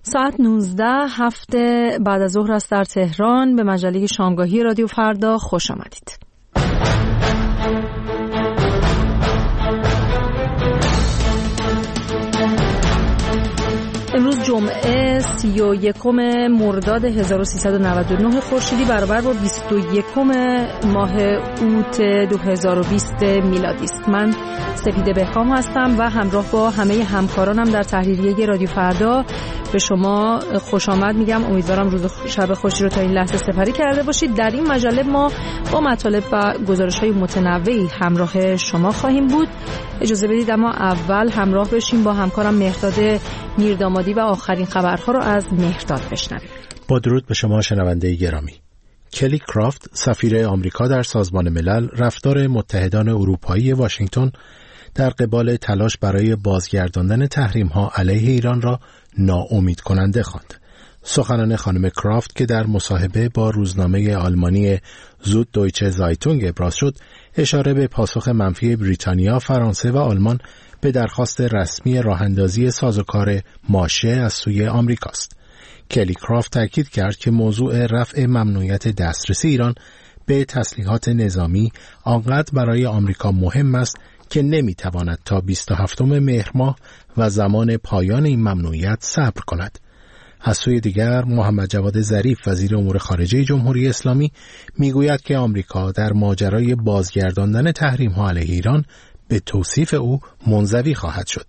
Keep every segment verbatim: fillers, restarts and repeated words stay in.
ساعت نوزده هفته بعد از ظهر است در تهران. به مجله شامگاهی رادیو فردا خوش آمدید. امروز جمعه سی و یکم مرداد هزار و سیصد و نود و نه خورشیدی برابر با بیست و یکم ماه اوت دو هزار و بیست میلادی است. من سپیده بهرام هستم و همراه با همه همکارانم در تحریریه رادیو فردا به شما خوش آمد میگم. امیدوارم روز شب خوشی رو تا این لحظه سپری کرده باشید. در این مجله ما با مطالب و گزارش‌های متنوعی همراه شما خواهیم بود. اجازه بدید اما اول همراه بشیم با همکارم مهرداد میردامادی و آخرین خبرها رو از مهرداد بشنویم. با درود به شما شنونده گرامی. کلی کرافت سفیر آمریکا در سازمان ملل رفتار متحدان اروپایی واشنگتن در قبال تلاش برای بازگرداندن تحریم‌ها علیه ایران را ناامید کننده خواند. سخنان خانم کرافت که در مصاحبه با روزنامه آلمانی زود دویچه زایتونگ ابراز شد، اشاره به پاسخ منفی بریتانیا، فرانسه و آلمان به درخواست رسمی راه‌اندازی سازوکار ماشه از سوی آمریکاست. کلی کرافت تاکید کرد که موضوع رفع ممنوعیت دسترسی ایران به تسلیحات نظامی آنقدر برای آمریکا مهم است که نمیتواند تا بیست و هفتم مهر ماه و زمان پایان این ممنوعیت صبر کند. از سوی دیگر محمد جواد ظریف وزیر امور خارجه جمهوری اسلامی میگوید که آمریکا در ماجرای بازگرداندن تحریم‌ها علیه ایران به توصیف او منزوی خواهد شد.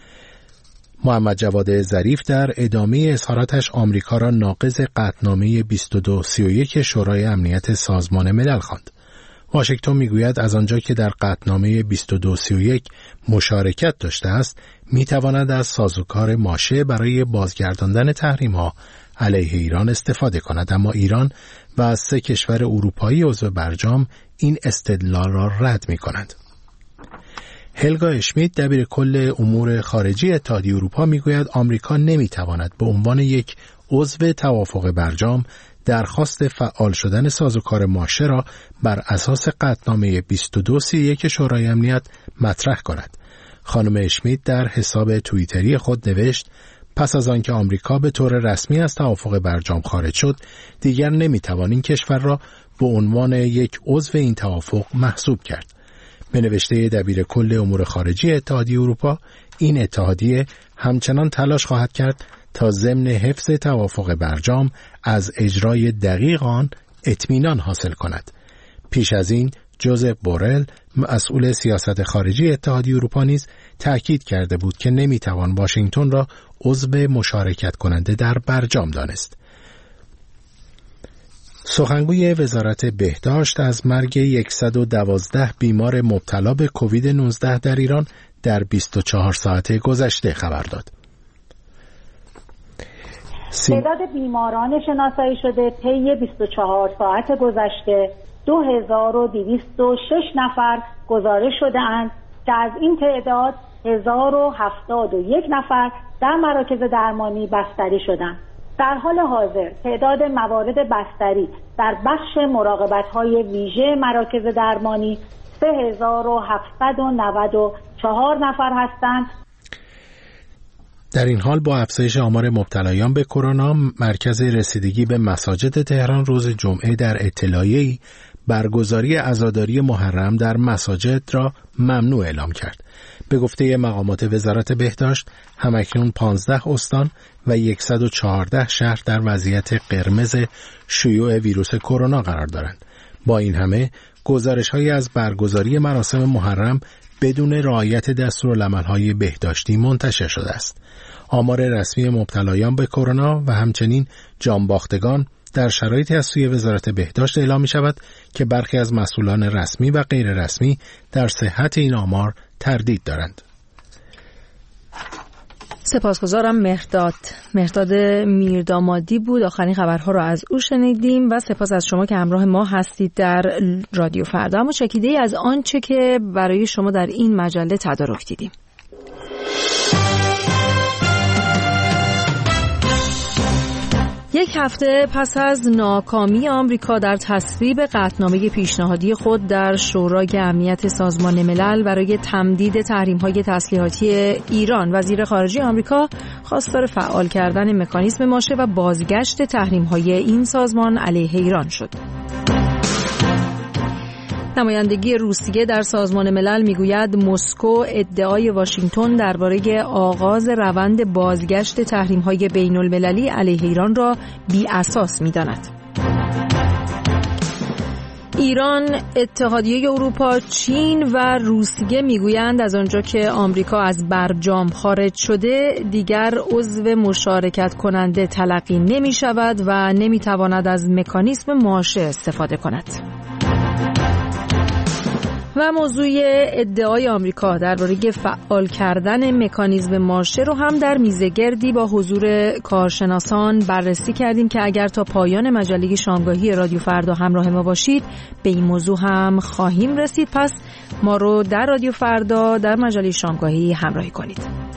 محمد جواد ظریف در ادامه اظهاراتش آمریکا را ناقض قطعنامه بیست و دو سی و یک شورای امنیت سازمان ملل خواند. واشنگتن میگوید از آنجا که در قطعنامه بیست و دو سی و یک مشارکت داشته است، میتواند از سازوکار ماشه برای بازگرداندن تحریم‌ها علیه ایران استفاده کند، اما ایران و از سه کشور اروپایی عضو برجام این استدلال را رد می‌کنند. هلگا اشمیت دبیر کل امور خارجی اتحادیه اروپا میگوید آمریکا نمیتواند به عنوان یک عضو توافق برجام درخواست فعال شدن سازوکار ماشه را بر اساس قطعنامه بیست و دو سی و یک شورای امنیت مطرح کند. خانم اشمیت در حساب توییتری خود نوشت پس از آنکه آمریکا به طور رسمی از توافق برجام خارج شد، دیگر نمیتوان این کشور را به عنوان یک عضو این توافق محسوب کرد. به نوشته دبیر کل امور خارجی اتحادیه اروپا، این اتحادیه همچنان تلاش خواهد کرد تا ضمن حفظ توافق برجام از اجرای دقیق آن اطمینان حاصل کند. پیش از این جوزف بورل مسئول سیاست خارجی اتحادیه اروپا نیز تأکید کرده بود که نمیتوان واشنگتن را عضو مشارکت کننده در برجام دانست. سخنگوی وزارت بهداشت از مرگ صد و دوازده بیمار مبتلا به کووید نوزده در ایران در بیست و چهار ساعت گذشته خبر داد. تعداد بیماران شناسایی شده طی بیست و چهار ساعت گذشته دو هزار و دویست و شش نفر گزارش شده اند که از این تعداد هزار و هفتاد و یک نفر در مراکز درمانی بستری شدند. در حال حاضر تعداد موارد بستری در بخش مراقبت‌های ویژه مراکز درمانی سه هزار و هفتصد و نود و چهار نفر هستند. در این حال با افزایش آمار مبتلایان به کرونا، مرکز رسیدگی به مساجد تهران روز جمعه در اطلاعیه‌ای برگزاری عزاداری محرم در مساجد را ممنوع اعلام کرد. به گفته مقامات وزارت بهداشت، همکنون پانزده استان و صد و چهارده شهر در وضعیت قرمز شیوع ویروس کرونا قرار دارند. با این همه، گزارش‌هایی از برگزاری مراسم محرم بدون رعایت دستورالعمل‌های بهداشتی منتشر شده است. آمار رسمی مبتلایان به کرونا و همچنین جانباختگان در شرایطی از سوی وزارت بهداشت اعلام می شود که برخی از مسئولان رسمی و غیر رسمی در صحت این آمار تردید دارند. سپاسگزارم مهرداد. مهرداد میردامادی بود. آخرین خبرها را از او شنیدیم و سپاس از شما که همراه ما هستید در رادیو فردا. اما چکیده‌ای از آنچه که برای شما در این مجله تدارک دیدیم. یک هفته پس از ناکامی آمریکا در تصویب قطعنامه پیشنهادی خود در شورای امنیت سازمان ملل برای تمدید تحریم‌های تسلیحاتی ایران، وزیر خارجه آمریکا خواستار فعال کردن مکانیزم ماشه و بازگشت تحریم‌های این سازمان علیه ایران شد. نمایندگی روسیه در سازمان ملل میگوید مسکو ادعای واشنگتن درباره آغاز روند بازگشت تحریم‌های بین‌المللی علیه ایران را بی اساس می‌داند. ایران، اتحادیه اروپا، چین و روسیه میگویند از آنجا که آمریکا از برجام خارج شده دیگر عضو مشارکت کننده تلقی نمی شود و نمی تواند از مکانیزم ماشه استفاده کند. و موضوع ادعای آمریکا درباره فعال کردن مکانیزم ماشه رو هم در میزگردی با حضور کارشناسان بررسی کردیم که اگر تا پایان مجله شامگاهی رادیو فردا همراه ما باشید به این موضوع هم خواهیم رسید. پس ما رو در رادیو فردا در مجله شامگاهی همراهی کنید.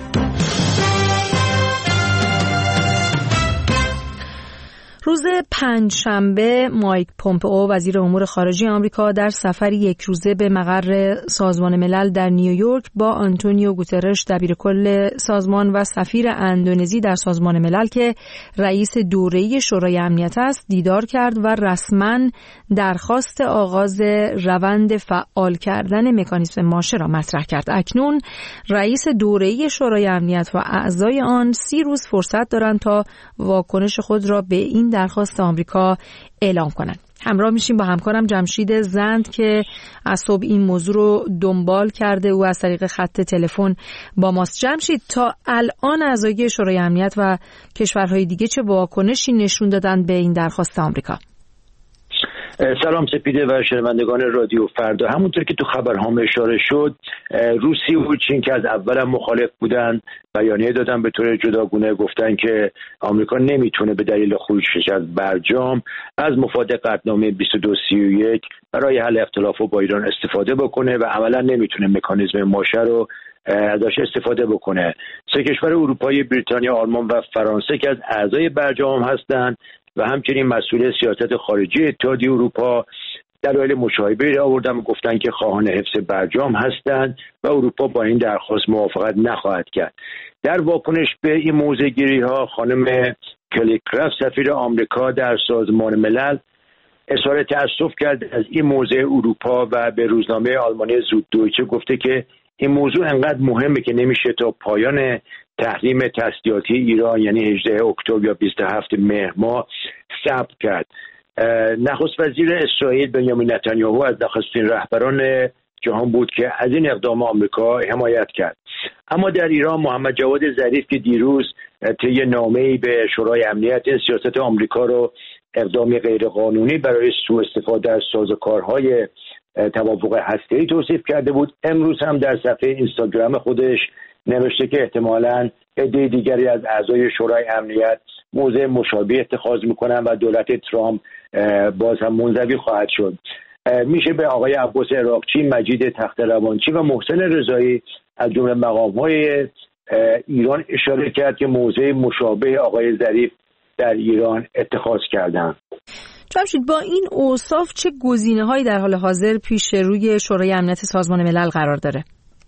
روز پنجشنبه مایک پومپئو وزیر امور خارجه آمریکا در سفری یک روزه به مقر سازمان ملل در نیویورک با آنتونیو گوترش دبیرکل سازمان و سفیر اندونزی در سازمان ملل که رئیس دوره‌ای شورای امنیت است دیدار کرد و رسما درخواست آغاز روند فعال کردن مکانیزم ماشه را مطرح کرد. اکنون رئیس دوره‌ای شورای امنیت و اعضای آن سی روز فرصت دارند تا واکنش خود را به این درخواست آمریکا اعلام کنند. همراه میشیم با همکارم جمشید زند که از صبح این موضوع رو دنبال کرده. او از طریق خط تلفن با ماست. جمشید، تا الان اعضای شورای امنیت و کشورهای دیگه چه واکنشی نشون دادن به این درخواست آمریکا؟ سلام سپیده و شنوندگان رادیو فردا. همونطور که تو خبرهام اشاره شد، روسیه و چین که از اول هم مخالف بودن بیانیه دادن به طور جداگونه، گفتن که آمریکا نمیتونه به دلیل خروجش از برجام از مفاد قطعنامه بیست و دو سی و یک برای حل اختلافات با ایران استفاده بکنه و عملا نمیتونه مکانیزم ماشه رو ازش استفاده بکنه. سه کشور اروپایی بریتانیا، آلمان و فرانسه که از اعضای برجام هستند و همچنین مسئول سیاست خارجی اتحادیه اروپا دلایل مشابهی را آوردن و گفتن که خواهان حفظ برجام هستند و اروپا با این درخواست موافقت نخواهد کرد. در واکنش به این موضع‌گیری ها خانم کلی کرافت سفیر آمریکا در سازمان ملل اظهار تأسف کرد از این موضع اروپا و به روزنامه آلمانی زوددویچه گفته که این موضوع انقدر مهمه که نمیشه تا پایان تحریم تسلیحاتی ایران یعنی هجدهم اکتبر یا بیست و هفتم مهر ماه صبر کرد. نخست وزیر اسرائیل بنیامین نتانیاهو از نخستین رهبران جهان بود که از این اقدام آمریکا حمایت کرد. اما در ایران محمد جواد ظریف که دیروز طی نامه‌ای به شورای امنیت سیاست آمریکا رو اقدامی غیرقانونی برای سوء استفاده از سازوکارهای توافق هسته‌ای توصیف کرده بود، امروز هم در صفحه اینستاگرام خودش نوشته که احتمالاً عده دیگری از اعضای شورای امنیت موضع مشابه اتخاذ میکنن و دولت ترامپ باز هم منزوی خواهد شد. میشه به آقای عباس عراقچی، مجید تخت‌روانچی و محسن رضایی از جمله مقام‌های ایران اشاره کرد که موضع مشابه آقای ظریف در ایران اتخاذ کردند. جمشید، با این اوصاف چه گزینه‌هایی در حال حاضر پیش روی شورای امنیت سازمان ملل قرار داره؟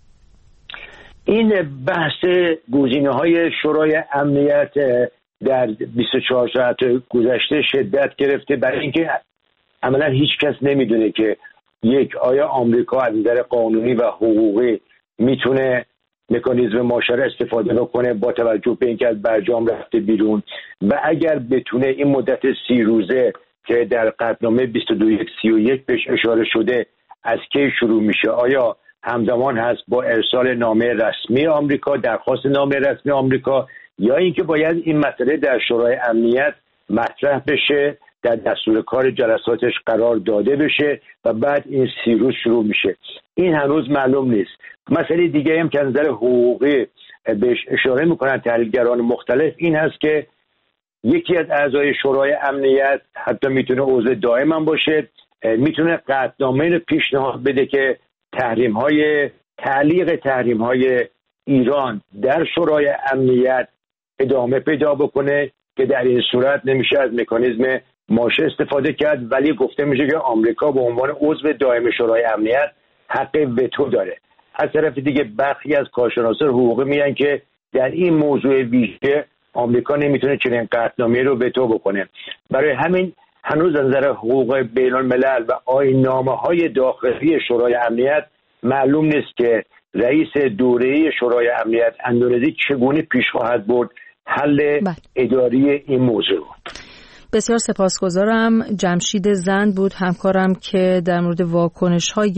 این بحث گزینه‌های شورای امنیت در بیست و چهار ساعت گذشته شدت گرفته، برای اینکه عملا هیچ کس نمیدونه که یک آیا آمریکا از نظر قانونی و حقوقی میتونه مکانیزم ماشه استفاده بکنه با توجه به اینکه از برجام رفته بیرون، و اگر بتونه این مدت سی روزه که در قطعنامه بیست و دو سی و یک بهش اشاره شده از کی شروع میشه، آیا همزمان هست با ارسال نامه رسمی آمریکا، درخواست نامه رسمی آمریکا، یا اینکه باید این مسئله در شورای امنیت مطرح بشه، در دستور کار جلساتش قرار داده بشه و بعد این سی روز شروع میشه. این هنوز معلوم نیست. مسئله دیگه هم که از نظر حقوقی بهش اشاره میکنن تحلیلگران مختلف این هست که یکی از اعضای شورای امنیت حتی میتونه عضو دائم هم باشه، میتونه قطعنامه رو پیشنهاد بده که تحریم های تعلیق تحریم های ایران در شورای امنیت ادامه پیدا بکنه که در این صورت نمیشه از مکانیزم ماشه استفاده کرد، ولی گفته میشه که آمریکا به عنوان عضو دائم شورای امنیت حق وتو داره. از طرف دیگه برخی از کارشناسان حقوقی میگن که در این موضوع ویژه آمریکا نمیتونه چنین قطعنامه‌ای رو وتو بکنه. برای همین هنوز از نظر حقوق بین الملل و آیین‌نامه‌های داخلی شورای امنیت معلوم نیست که رئیس دوره‌ای شورای امنیت اندونزی چگونه پیش خواهد برد حل اداری این موضوع. بسیار سپاسگزارم. جمشید زند بود همکارم که در مورد واکنش‌های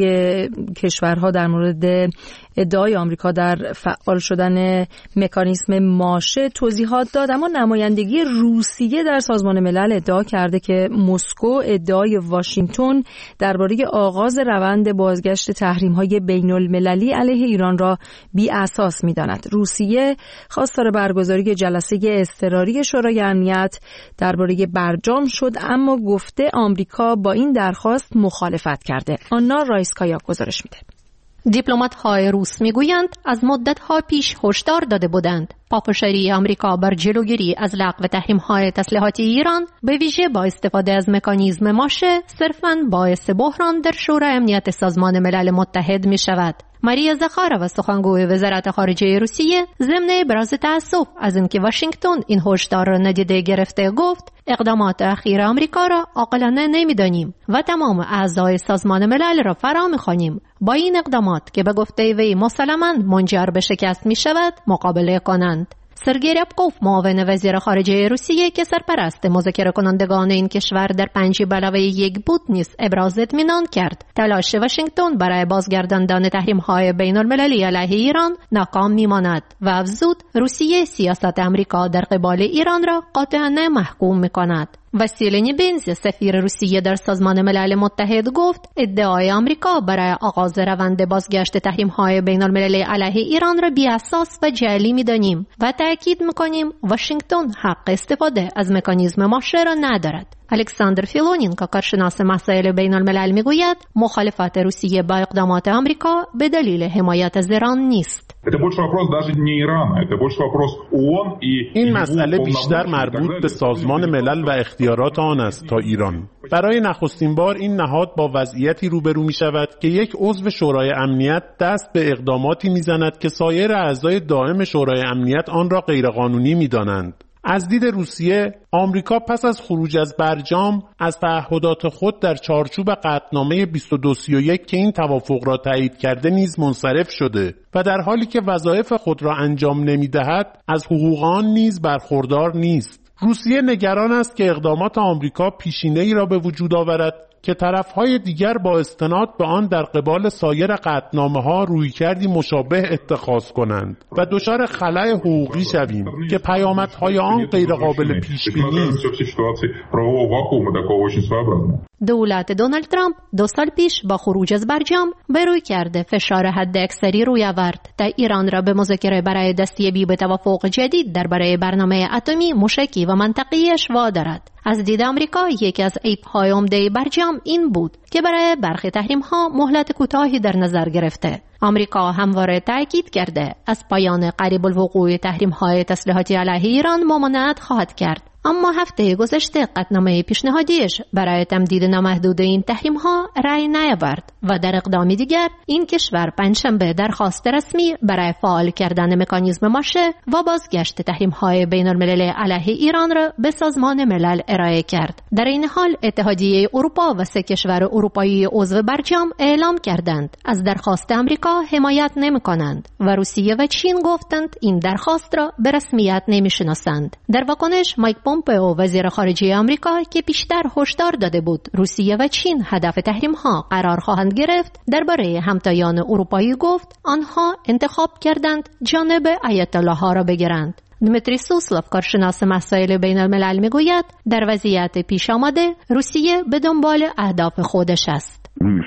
کشورها در مورد ادعای آمریکا در فعال شدن مکانیزم ماشه توضیحات داد. اما نمایندگی روسیه در سازمان ملل ادعا کرده که مسکو ادعای واشنگتن درباره آغاز روند بازگشت تحریم‌های بین‌المللی علیه ایران را بی اساس می‌داند. روسیه خواستار برگزاری جلسه اضطراری شورای امنیت درباره برجام شد، اما گفته آمریکا با این درخواست مخالفت کرده. آنا رایسکایا گزارش میده. دیپلمات‌های روس میگویند از مدت‌ها پیش هشدار داده بودند پافشاری آمریکا بر جلوگیری از لغو تحریم‌های تسلیحاتی ایران به ویژه با استفاده از مکانیزم ماشه صرفاً باعث بحران در شورای امنیت سازمان ملل متحد می‌شود. ماریا زخارova سخنگوی وزارت خارجه روسیه ضمن ابراز تأسف از اینکه واشنگتن این هشدار را ندیده گرفته گفت اقدامات اخیر آمریکا را عاقلانه نمی‌دانیم و تمام اعضای سازمان ملل را فرا می‌خوانیم با این اقدامات که به گفته وی مسلماً منجر به شکست می‌شود مقابله کنند. سرگئی ربکوف معاون وزیر خارجه روسیه که سرپرست مذاکره کنندگان این کشور در پنج به علاوه یک بود نیز ابراز اطمینان کرد تلاش واشنگتن برای بازگرداندن تحریم‌های بین‌المللی علیه ایران ناکام می‌ماند و افزود روسیه سیاست آمریکا در قبال ایران را قاطعانه محکوم می‌کند. واسیلی بنز سفیر روسیه در سازمان ملل متحد گفت ادعای آمریکا برای آغاز روند بازگشت تحریم‌های بین‌المللی علیه ایران را بی‌اساس و جعلی می‌دانیم و تأکید می‌کنیم واشنگتن حق استفاده از مکانیزم ماشه را ندارد. الکساندر فیلونین که کارشناس مسائل بین الملل میگوید مخالفت روسیه با اقدامات آمریکا به دلیل حمایت از ایران نیست. این مسئله بیشتر مربوط به سازمان ملل و اختیارات آن است تا ایران. برای نخستین بار این نهاد با وضعیتی روبرو می شود که یک عضو شورای امنیت دست به اقداماتی می زند که سایر اعضای دائم شورای امنیت آن را غیرقانونی می دانند. از دید روسیه، آمریکا پس از خروج از برجام از تعهدات خود در چارچوب قطعنامه بیست و دو سی و یک که این توافق را تایید کرده نیز منصرف شده و در حالی که وظایف خود را انجام نمی‌دهد، از حقوق آن نیز برخوردار نیست. روسیه نگران است که اقدامات آمریکا پیشینه‌ای را به وجود آورد که طرف‌های دیگر با استناد به آن در قبال سایر قطعنامه‌ها رویکردی مشابه اتخاذ کنند و دچار خلأ حقوقی شویم که پیامدهای آن غیرقابل پیش‌بینی است. دولت دونالد ترامپ دو سال پیش با خروج از برجام به روی کرده فشار حداکثری روی آورد تا ایران را به مذاکره برای دستیابی به توافق جدید درباره برنامه اتمی موشکی و منطقی‌اش وادارد. از دید آمریکا یکی از عیب‌های عمده برجام این بود که برای برخی تحریم‌ها مهلت کوتاهی در نظر گرفته. آمریکا همواره تاکید کرده از پایان قریب الوقوع تحریم‌های تسلیحاتی علیه ایران ممانعت خواهد کرد. اما هفته گذشته قطعنامه پیشنهادیش برای تمدید نامحدود این تحریم‌ها رأی نیاورد و در اقدامی دیگر این کشور پنجشنبه درخواست رسمی برای فعال کردن مکانیزم ماشه و بازگشت تحریم‌های بین‌المللی علیه ایران را به سازمان ملل ارائه کرد. در این حال اتحادیه اروپا و سه کشور اروپایی عضو برجام اعلام کردند از درخواست آمریکا حمایت نمی‌کنند و روسیه و چین گفتند این درخواست را به رسمیت نمی‌شناسند. در واکنش مایک پومپئو وزیر خارجه آمریکا که بیشتر هشدار داده بود روسیه و چین هدف تحریم‌ها قرار خواهند گرفت درباره همتایان اروپایی گفت آنها انتخاب کردند جانب آیت الله ها را بگیرند. دمیتری سوسلوف کارشناس مسائل بین الملل میگوید در وضعیت پیش آمده روسیه به دنبال اهداف خودش است.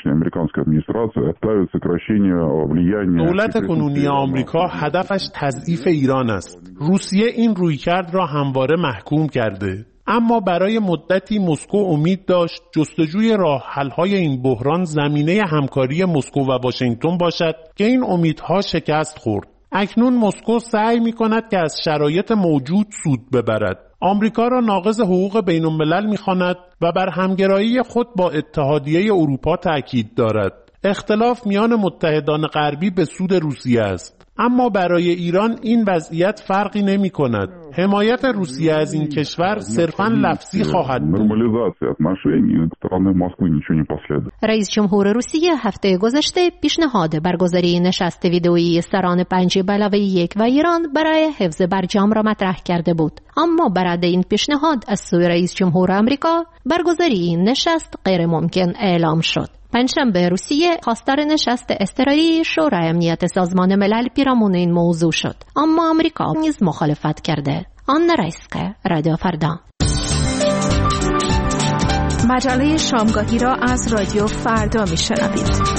دولت کنونی آمریکا هدفش تضعیف ایران است. روسیه این رویکرد را همواره محکوم کرده. اما برای مدتی مسکو امید داشت جستجوی راه حل‌های این بحران زمینه همکاری مسکو و واشنگتن باشد که این امیدها شکست خورد. اکنون مسکو سعی می‌کند که از شرایط موجود سود ببرد. آمریکا را ناقض حقوق بین الملل می‌خواند و بر همگرایی خود با اتحادیه اروپا تأکید دارد. اختلاف میان متحدان غربی به سود روسیه است. اما برای ایران این وضعیت فرقی نمی کند. حمایت روسیه از این کشور صرفاً لفظی خواهد بود. رئیس جمهور روسیه هفته گذشته پیشنهاد برگزاری نشست ویدئویی سران پنج به علاوه یک و ایران برای حفظ برجام را مطرح کرده بود. اما برای این پیشنهاد از سوی رئیس جمهور آمریکا برگزاری این نشست غیر ممکن اعلام شد. پنجشنبه روسیه خواستار نشست اضطراری شورای امنیت سازمان ملل پیرامون این موضوع شد، اما آمریکا نیز مخالفت کرده. آنا رایسکه، رادیو فردا. مجله شامگاهی را از رادیو فردا میشنوید.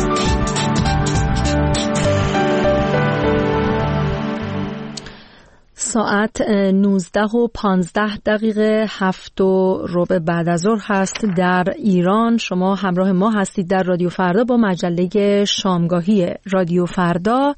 ساعت نوزده و پانزده دقیقه هفت و ربع بعد از ظهر هست در ایران. شما همراه ما هستید در رادیو فردا با مجله شامگاهی رادیو فردا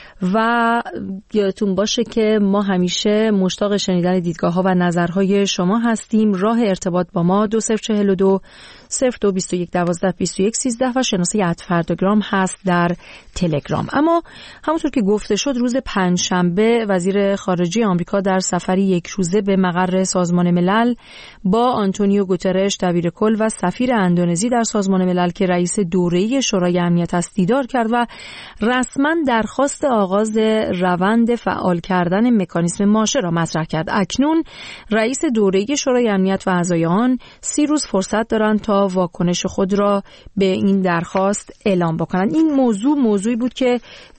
و یادتون باشه که ما همیشه مشتاق شنیدن دیدگاه‌ها و نظرهای شما هستیم. راه ارتباط با ما دو صفر چهل و دو صفر دو بیست و یک دوازده بیست و یک سیزده و شناسه ات فرداگرام هست در تلگرام. اما همونطور که گفته شد روز پنجشنبه وزیر خارجه آمریکا در سفری یک روزه به مقر سازمان ملل با آنتونیو گوترش دبیر کل و سفیر اندونزی در سازمان ملل که رئیس دوره‌ای شورای امنیت است دیدار کرد و رسما درخواست آغاز روند فعال کردن مکانیزم ماشه را مطرح کرد. اکنون رئیس دوره‌ای شورای امنیت و اعضای آن سی روز فرصت دارند تا واکنش خود را به این درخواست اعلام بکنند. این موضوع موضوعی بود که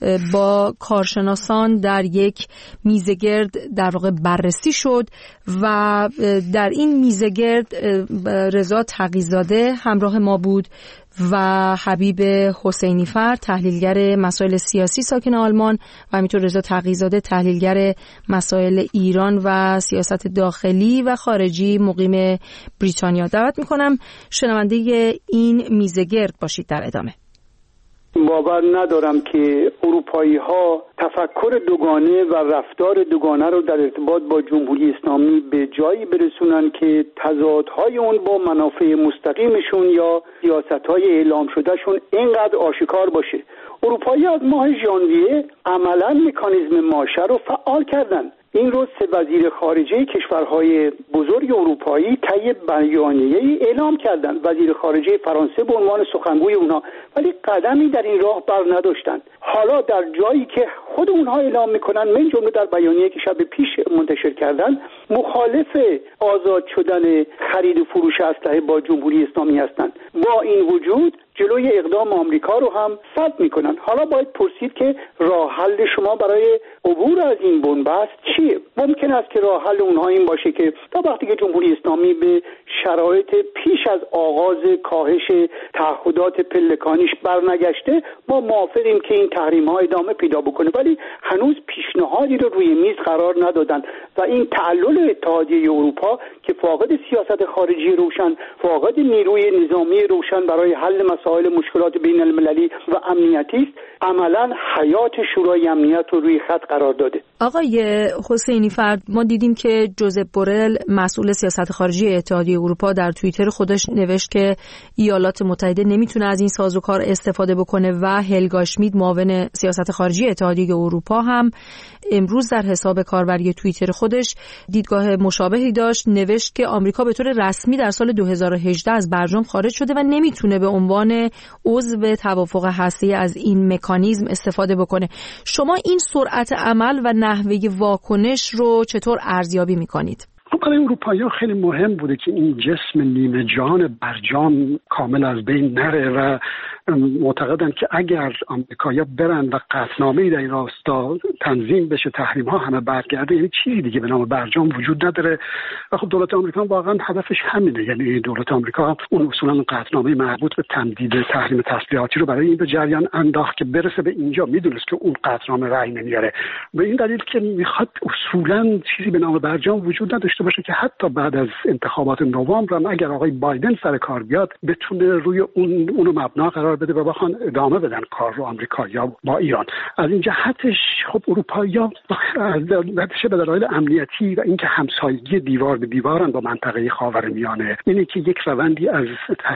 با کارشناسان در یک میزگرد در واقع بررسی شد و در این میزگرد رضا تقی‌زاده همراه ما بود و حبیب حسینی فرد تحلیلگر مسائل سیاسی ساکن آلمان و همینطور رضا تقی‌زاده تحلیلگر مسائل ایران و سیاست داخلی و خارجی مقیم بریتانیا. دعوت میکنم شنونده این میزگرد باشید در ادامه. باور ندارم که اروپایی ها تفکر دوگانه و رفتار دوگانه رو در ارتباط با جمهوری اسلامی به جایی برسونن که تضادهای اون با منافع مستقیمشون یا سیاستهای اعلام شدهشون اینقدر آشکار باشه. اروپایی از ماه ژانویه عملاً مکانیزم ماشه رو فعال کردن. این رو سه وزیر خارجه کشورهای بزرگ اروپایی طی بیانیه‌ای اعلام کردند. وزیر خارجه فرانسه به عنوان سخنگوی اونها، ولی قدمی در این راه بر نداشتند. حالا در جایی که خود اونها اعلام میکنن، من جمله در بیانیه که شب پیش منتشر کردن، مخالف آزاد شدن خرید و فروش اسلحه با جمهوری اسلامی هستند. با این وجود جلوی اقدام آمریکا رو هم سد میکنن. حالا باید پرسید که راه حل شما برای عبور از این بنبست چیه؟ ممکن است که راه حل اونها این باشه که تا وقتی که جمهوری اسلامی به شرایط پیش از آغاز کاهش تعهدات پلکانیش برنگشته، ما موافقیم که این تحریم ها ادامه پیدا بکنه، ولی هنوز پیشنهادی رو روی میز قرار ندادن و این تعلل اتحادیه اروپا که فاقد سیاست خارجی روشن، فاقد نیروی نظامی روشن برای حل مسائل مشکلات بین المللی و امنیتی است، عملا حیات شورای امنیت رو روی خط قرار داده. آقای حسینی فرد، ما دیدیم که جوزپ بورل مسئول سیاست خارجی اتحادیه اروپا در توییتر خودش نوشت که ایالات متحده نمیتونه از این سازوکار استفاده بکنه و هلگا شمید معاون سیاست خارجی اتحادیه اروپا هم امروز در حساب کاربری توییتر خودش دیدگاه مشابهی داشت. نوشت که آمریکا به طور رسمی در سال دو هزار و هجده از برجام خارج شده و نمیتونه به عنوان عضو توافق هسته‌ای از این مکانیزم استفاده بکنه. شما این سرعت عمل و نحوه واکنش رو چطور ارزیابی میکنید؟ برای اروپایی‌ها خیلی مهم بوده که این جسم نیمه جان برجام کامل از بین نره و معتقدن که اگر آمریکایی‌ها برن و قطعنامه‌ای در این راستا تنظیم بشه، تحریم‌ها همه برگرده، یعنی چیزی دیگه به نام برجام وجود نداره. و خب دولت آمریکا واقعا هدفش همینه، یعنی دولت آمریکا اون اصولاً قطعنامه مربوط به تمدید تحریم تسلیحاتی رو برای این به جریان انداخت که برسه به اینجا. میدونست که اون قطعنامه رأی نمیاره، به این دلیل که میخواد اصولاً چیزی به نام برجام وجود نداشته باشه که حتی بعد از انتخابات نوامبر هم اگر آقای بایدن سر کار بیاد بتونه روی اون اونو مبنا قرار قرار بده و بخوان ادامه بدن کار رو آمریکایی‌ها با ایران. از این جهتش خب اروپایی‌ها به دلایل امنیتی و اینکه همسایگی دیوار به دیوارن با منطقه خاورمیانه، اینه که یک روندی از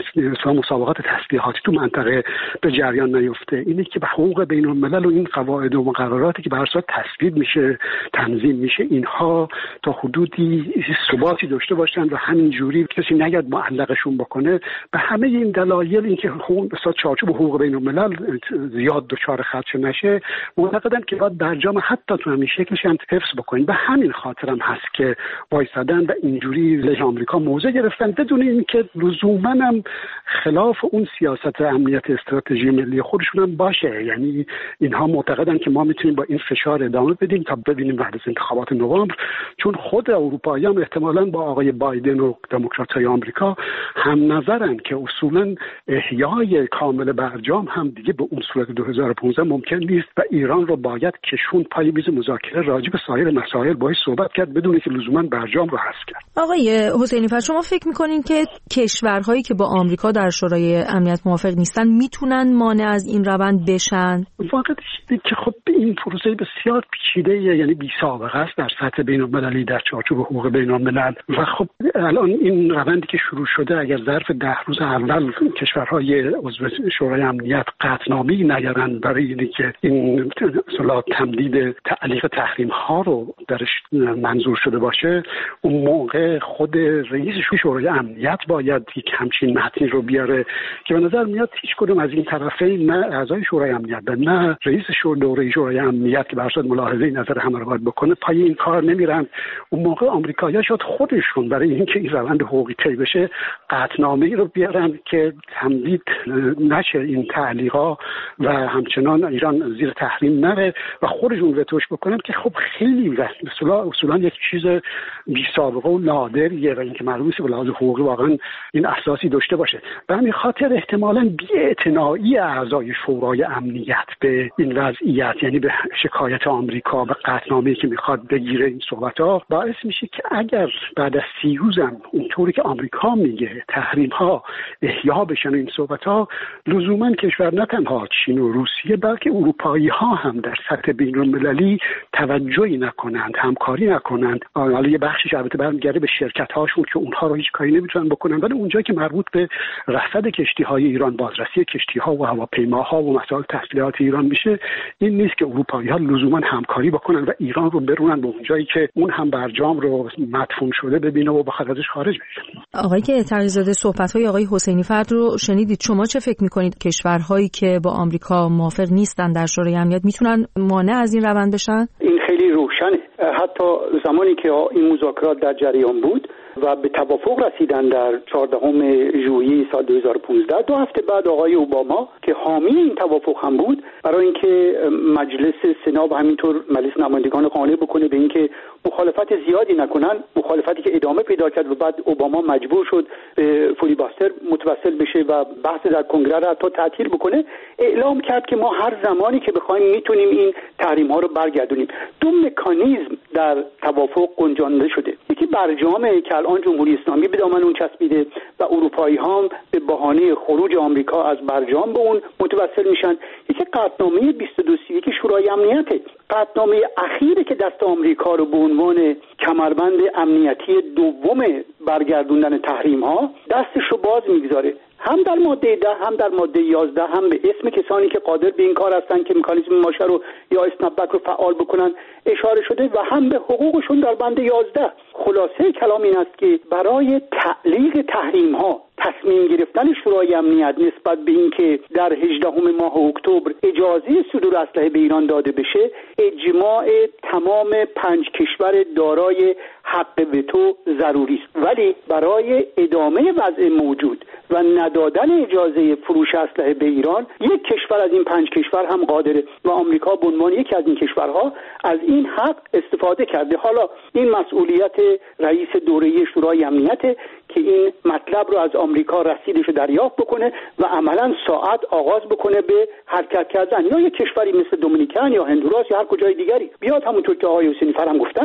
مسابقات تسلیحاتی تو منطقه به جریان نیفته، اینه که به حقوق بین‌الملل و این قواعد و مقرراتی که به هر صورت تصویب میشه، تنظیم میشه، اینها تا حدودی ثباتی داشته باشن و همین جوری کسی نگاد معلقشون بکنه. به همه این دلایل، اینکه حقوق به چارچوب حقوق بین‌الملل زیاد دچار خدشه نشه، معتقدن که باید برجام حتی تو همین شکلش هم حفظ بکنین. به همین خاطر هم هست که وایسادن و اینجوری علیه آمریکا موضع گرفتن، بدون اینکه لزوما هم خلاف اون سیاست امنیت استراتژی ملی خودشون هم باشه. یعنی اینها معتقدن که ما میتونیم با این فشار ادامه بدیم تا ببینیم بعد از انتخابات نوامبر، چون خود اروپایی‌ها هم احتمالاً با آقای بایدن و دموکرات‌های آمریکا هم نظرن که اصولاً احیای کامل برجام هم دیگه به اون صورت دو هزار و پانزده ممکن نیست و ایران رو باید کشون پای میز مذاکره راجع به سایر مسائل باهاش صحبت کرد بدون که لزوما برجام رو حذف کرد. آقای حسینی فر، شما فکر می‌کنین که کشورهایی که با آمریکا در شورای امنیت موافق نیستن میتونن مانع از این روند بشن؟ واقعیتش اینه که خب این پروسه بسیار پیچیده، یعنی بی سابقه است در سطح بین‌المللی در چارچوب حقوق بین‌الملل و خب الان این روندی که شروع شده اگر ظرف ده روز اول کشورهای عضو شورای امنیت قطعنامه‌ای نیارن برای اینکه این اصطلاح تمدید تعلیق تحریم ها رو درش منظور شده باشه، اون موقع خود رئیس شورای امنیت باید یک همچین متنی رو بیاره که به نظر میاد هیچ کدوم از این طرفین، نه اعضای شورای امنیت نه رئیس شورای دوره شورای امنیت که به هر صورت ملاحظه نظر همه رو باید بکنه، پای این کار نمیرن. اون موقع آمریکایی‌ها شاید خودشون برای اینکه این روند حقوقی طی بشه قطعنامه‌ای رو بیارن که تمدید نشه این تعلیقا و همچنان ایران زیر تحریم نره و خودشون وتوش بکنن که خب خیلی اصولا اصولا یک چیز بی سابقه و نادریه و اینکه معلومه به لحاظ حقوقی واقعا این اساسی داشته باشه. به همین خاطر احتمالاً بی‌اعتنایی اعضای شورای امنیت به این وضعیت، یعنی به شکایت آمریکا و قطعنامه‌ای که میخواد بگیره این صحبت‌ها، باعث میشه که اگر بعد از سی روزم اونطوری که آمریکا میگه تحریم‌ها احیا بشن این صحبت‌ها، لزوما کشور نه تنها چین و روسیه بلکه اروپایی‌ها هم در سطح بین‌المللی توجهی نکنند، همکاری نکنند. حالا یه بخشش البته برمیگرده به شرکت‌هاشون که اونها رو هیچ کاری نمیتونن بکنن، ولی اونجایی که مربوط به رصد کشتی‌های ایران، بازرسی کشتی‌ها و هواپیماها و مسائل تسلیحات ایران میشه، این نیست که اروپایی‌ها لزوما همکاری بکنن و ایران رو برونن به اونجایی که اون هم برجام رو مدفون شده ببینه و بخواد ازش خارج بشه. آقای که تقی‌زاده، صحبت‌های آقای حسینی فرد رو شنیدید. شما چه فکر می‌کنید کشورهایی که با آمریکا موافق نیستن در شورای امنیت میتونن مانع از این روند بشن؟ این خیلی روشنه. حتی زمانی که این مذاکرات در جریان بود و به توافق رسیدن در چهاردهم ژوئیه سال دو هزار و پانزده، دو هفته بعد آقای اوباما که حامی این توافق هم بود، برای اینکه مجلس سنا و همینطور مجلس نمایندگان قانع بکنه به اینکه مخالفت زیادی نکنن، مخالفتی که ادامه پیدا کرد و بعد اوباما مجبور شد به فیلیباستر متوسل بشه و بحث در کنگره را حتی تعطیل بکنه، اعلام کرد که ما هر زمانی که بخوایم میتونیم این تحریم ها رو برگردونیم. دو مکانیزم در توافق گنجانده شده. یکی برجامه که الان جمهوری اسلامی به دامن اون چسبیده و اروپایی ها به بهانه خروج آمریکا از برجام به اون متوسل میشن. یکی قطعنامه بیست و دو سی و یک شورای امنیته، قطعنامه اخیری که دست آمریکا رو به عنوان کمربند امنیتی دوم برگردوندن تحریم ها دستش رو باز میگذاره، هم در ماده ده هم در ماده یازده، هم به اسم کسانی که قادر به این کار هستن که مکانیزم ماشه رو یا اسنپبک رو فعال بکنن اشاره شده و هم به حقوقشون در بند یازده. خلاصه کلام این است که برای تعلیق تحریم ها تصمیم گرفتن شورای امنیت نسبت به اینکه در هجدهم ماه اکتبر اجازه صدور اسلحه به ایران داده بشه، اجماع تمام پنج کشور دارای حق وتو ضروری است. ولی برای ادامه وضع موجود و ندادن اجازه فروش اسلحه به ایران، یک کشور از این پنج کشور هم قادره و آمریکا به عنوان یکی از این کشورها از این حق استفاده کرده. حالا این مسئولیت رئیس دوره شورای امنیت که این مطلب رو از آمریکا رسیدش رو دریافت بکنه و عملاً ساعت آغاز بکنه به حرکت کردن، یا یک کشوری مثل دومینیکن یا هندوراس یا هر کجای دیگری بیاد همونطور که آقای حسینی فرم گفتن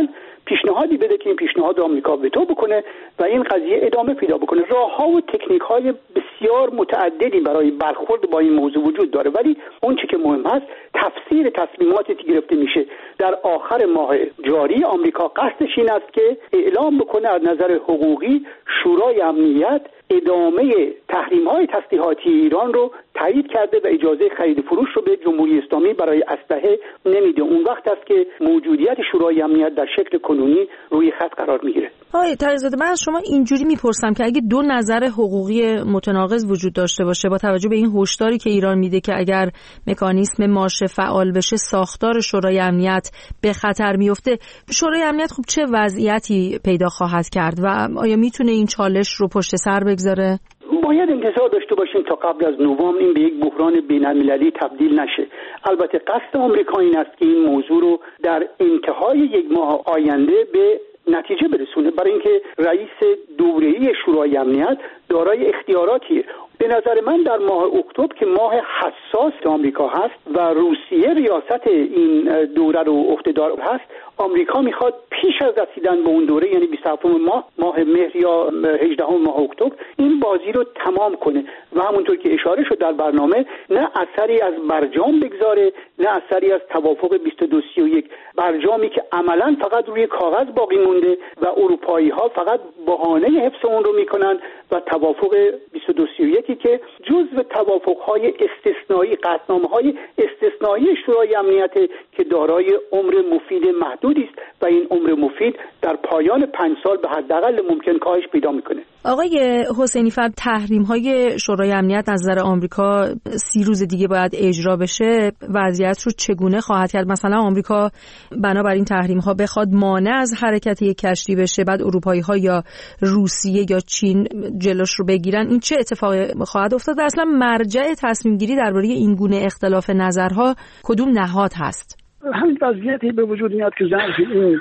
پیشنهادی بده که این پیشنهاد آمریکا وتو بکنه و این قضیه ادامه پیدا بکنه. راه‌ها و تکنیک‌های بسیار متعددی برای برخورد با این موضوع وجود داره، ولی اون چیزی که مهم هست تفسیر تصمیماتی که گرفته میشه. در آخر ماه جاری آمریکا قصدش این است که اعلام بکنه از نظر حقوقی شورای امنیت ادامه تحریم‌های تسلیحاتی ایران رو تایید کرده و اجازه خرید فروش رو به جمهوری اسلامی برای اسلحه نمیده. اون وقت است که موجودیت شورای امنیت در شکل کنونی روی خط قرار میگیره. آقای تقی‌زاده، من از شما اینجوری میپرسم که اگه دو نظر حقوقی متناقض وجود داشته باشه با توجه به این هشداری که ایران میده که اگر مکانیزم ماشه فعال بشه ساختار شورای امنیت به خطر میفته، شورای امنیت خب چه وضعیتی پیدا خواهد کرد و آیا میتونه این چالش رو پشت سر بگذاره؟ باید انتظار داشته باشیم تا قبل از نوامبر این به یک بحران بین‌المللی تبدیل نشه. البته قصد آمریکا این است که این موضوع رو در انتهای یک ماه آینده به نتیجه برسونه، برای اینکه رئیس دوره‌ای شورای امنیت دارای اختیاراتیه. به نظر من در ماه اکتبر که ماه حساس آمریکا هست و روسیه ریاست این دوره رو عهده‌دار هست، آمریکا میخواد پیش از رسیدن به اون دوره، یعنی بیست و هفتم ماه ماه مهر یا هجدهم ماه اکتبر، این بازی رو تمام کنه و همونطور که اشاره شد در برنامه نه اثری از برجام بگذاره نه اثری از توافق بیست و دو سی و یک، برجامی که عملاً فقط روی کاغذ باقی مونده و اروپایی ها فقط بهانه حفظ اون رو میکنن و توافق بیست و دو سی و یک که جزو توافق‌های استثنایی، قطعنامه‌های استثنایی شورای امنیت که دارای عمر مفید محدودی است و این عمر مفید در پایان پنج سال به حداقل ممکن کاهش پیدا میکنه. آقای حسینی فرد، تحریم‌های شورای امنیت از نظر آمریکا سی روز دیگه باید اجرا بشه، وضعیت رو چگونه خواهد کرد؟ مثلا آمریکا بنابراین تحریم‌ها بخواد مانع از حرکت یک کشتی بشه، بعد اروپایی‌ها یا روسیه یا چین جلوش رو بگیرن، این چه اتفاقی خواهد افتاد؟ اصلا مرجع تصمیم گیری درباره این گونه اختلاف نظرها کدوم نهاد هست؟ همین وضعیتی به وجود میاد که ظرف این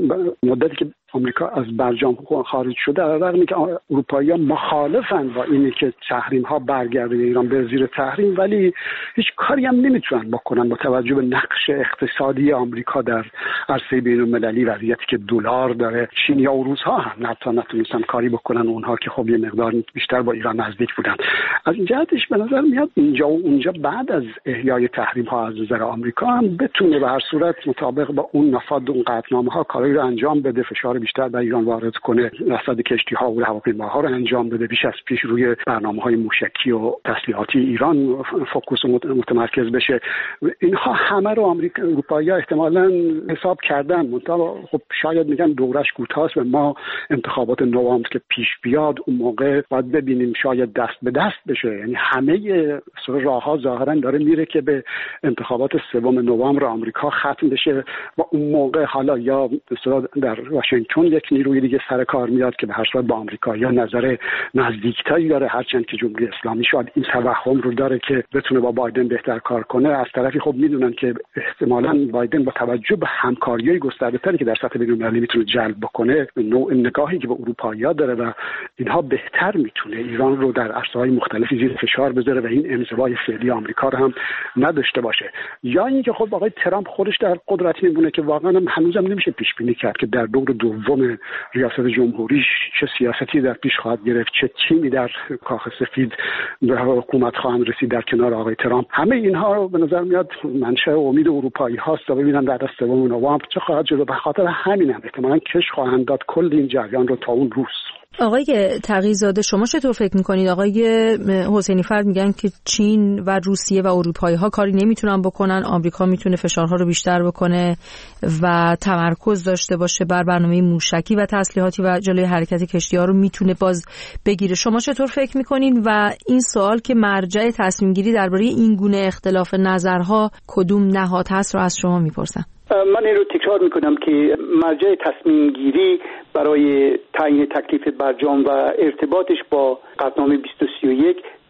مدتی که آمریکا از برجام خارج شده، در رغمی که اروپایی‌ها مخالفن با اینی که تحریم‌ها برگرده ایران به زیر تحریم، ولی هیچ کاری هم نمیتونن بکنن با توجه به نقش اقتصادی آمریکا در عرصه بین‌المللی، وضعیتی که دلار داره. چین یا روس‌ها هم حتی نتونستن کاری بکنن، اونها که خب یه مقدار بیشتر با ایران نزدیک بودن. از این جهتش به نظر میاد اینجا و اونجا بعد از احیای تحریم‌ها از نظر آمریکا هم بتونه به هر صورت مطابق با اون مفاد و اون قطعنامه‌ها کاری رو انجام بده، فشار بیشتر در ایران وارد کنه، رصد کشتی‌ها و هواپیماها رو انجام بده، بیش از پیش روی برنامه‌های موشکی و تسلیحاتی ایران فوکوس متمرکز بشه. اینها همه رو آمریکا اروپایی‌ها احتمالاً حساب کردن، منتها خب شاید میگن دورش کوتاست و ما انتخابات نوامبر که پیش بیاد اون موقع باید ببینیم شاید دست به دست بشه. یعنی همه راه‌ها ظاهراً داره میره که به انتخابات سوم نوامبر آمریکا ختم بشه و اون موقع حالا یا مثلا در واشنگتن یک نیروی دیگه سر کار میاد که به هر صورت با آمریکا یا نظر نزدیکتری داره، هرچند که جمهوری اسلامی شاید این توهم رو داره که بتونه با بایدن بهتر کار کنه. از طرفی خب میدونن که احتمالاً بایدن با توجه به همکاری‌های گسترده‌تری که در سطح بین‌المللی میتونه جلب بکنه، نوع نگاهی که به اروپایی‌ها داره و اینها بهتر میتونه ایران رو در عرصه‌های مختلفی زیر فشار بذاره و این انزوای فعلی آمریکا رو هم نداشته باشه. یا اینکه خب آقای ترامپ خودش در قدرت میمونه که واقعا هم هنوزم نمیشه پیش بینی کرد که در دور دوم ریاست جمهوریش چه سیاستی در پیش خواهد گرفت، چه تیمی در کاخ سفید به حکومت خواهند رسید در کنار آقای ترامپ. همه اینها رو به نظر میاد منشأ امید اروپایی هاست تا ببینن بعد از سوم نوامبر چه خواهد شد. به خاطر همین هم احتمالاً کش خواهند داد کل این جریان رو تا اون روز. آقای تقی‌زاده، شما چطور فکر میکنید؟ آقای حسینی فرد میگن که چین و روسیه و اروپایی ها کاری نمیتونن بکنن، آمریکا میتونه فشارها رو بیشتر بکنه و تمرکز داشته باشه بر برنامه موشکی و تسلیحاتی و جلوی حرکت کشتی ها رو میتونه باز بگیره. شما چطور فکر میکنید و این سوال که مرجع تصمیم گیری درباره این گونه اختلاف نظرها کدوم نهاد هست رو از شما میپرسم؟ من این رو تکرار میکنم که مرجع تصمیم گیری برای تعیین تکلیف برجام و ارتباطش با قطعنامه بیست و سی و یک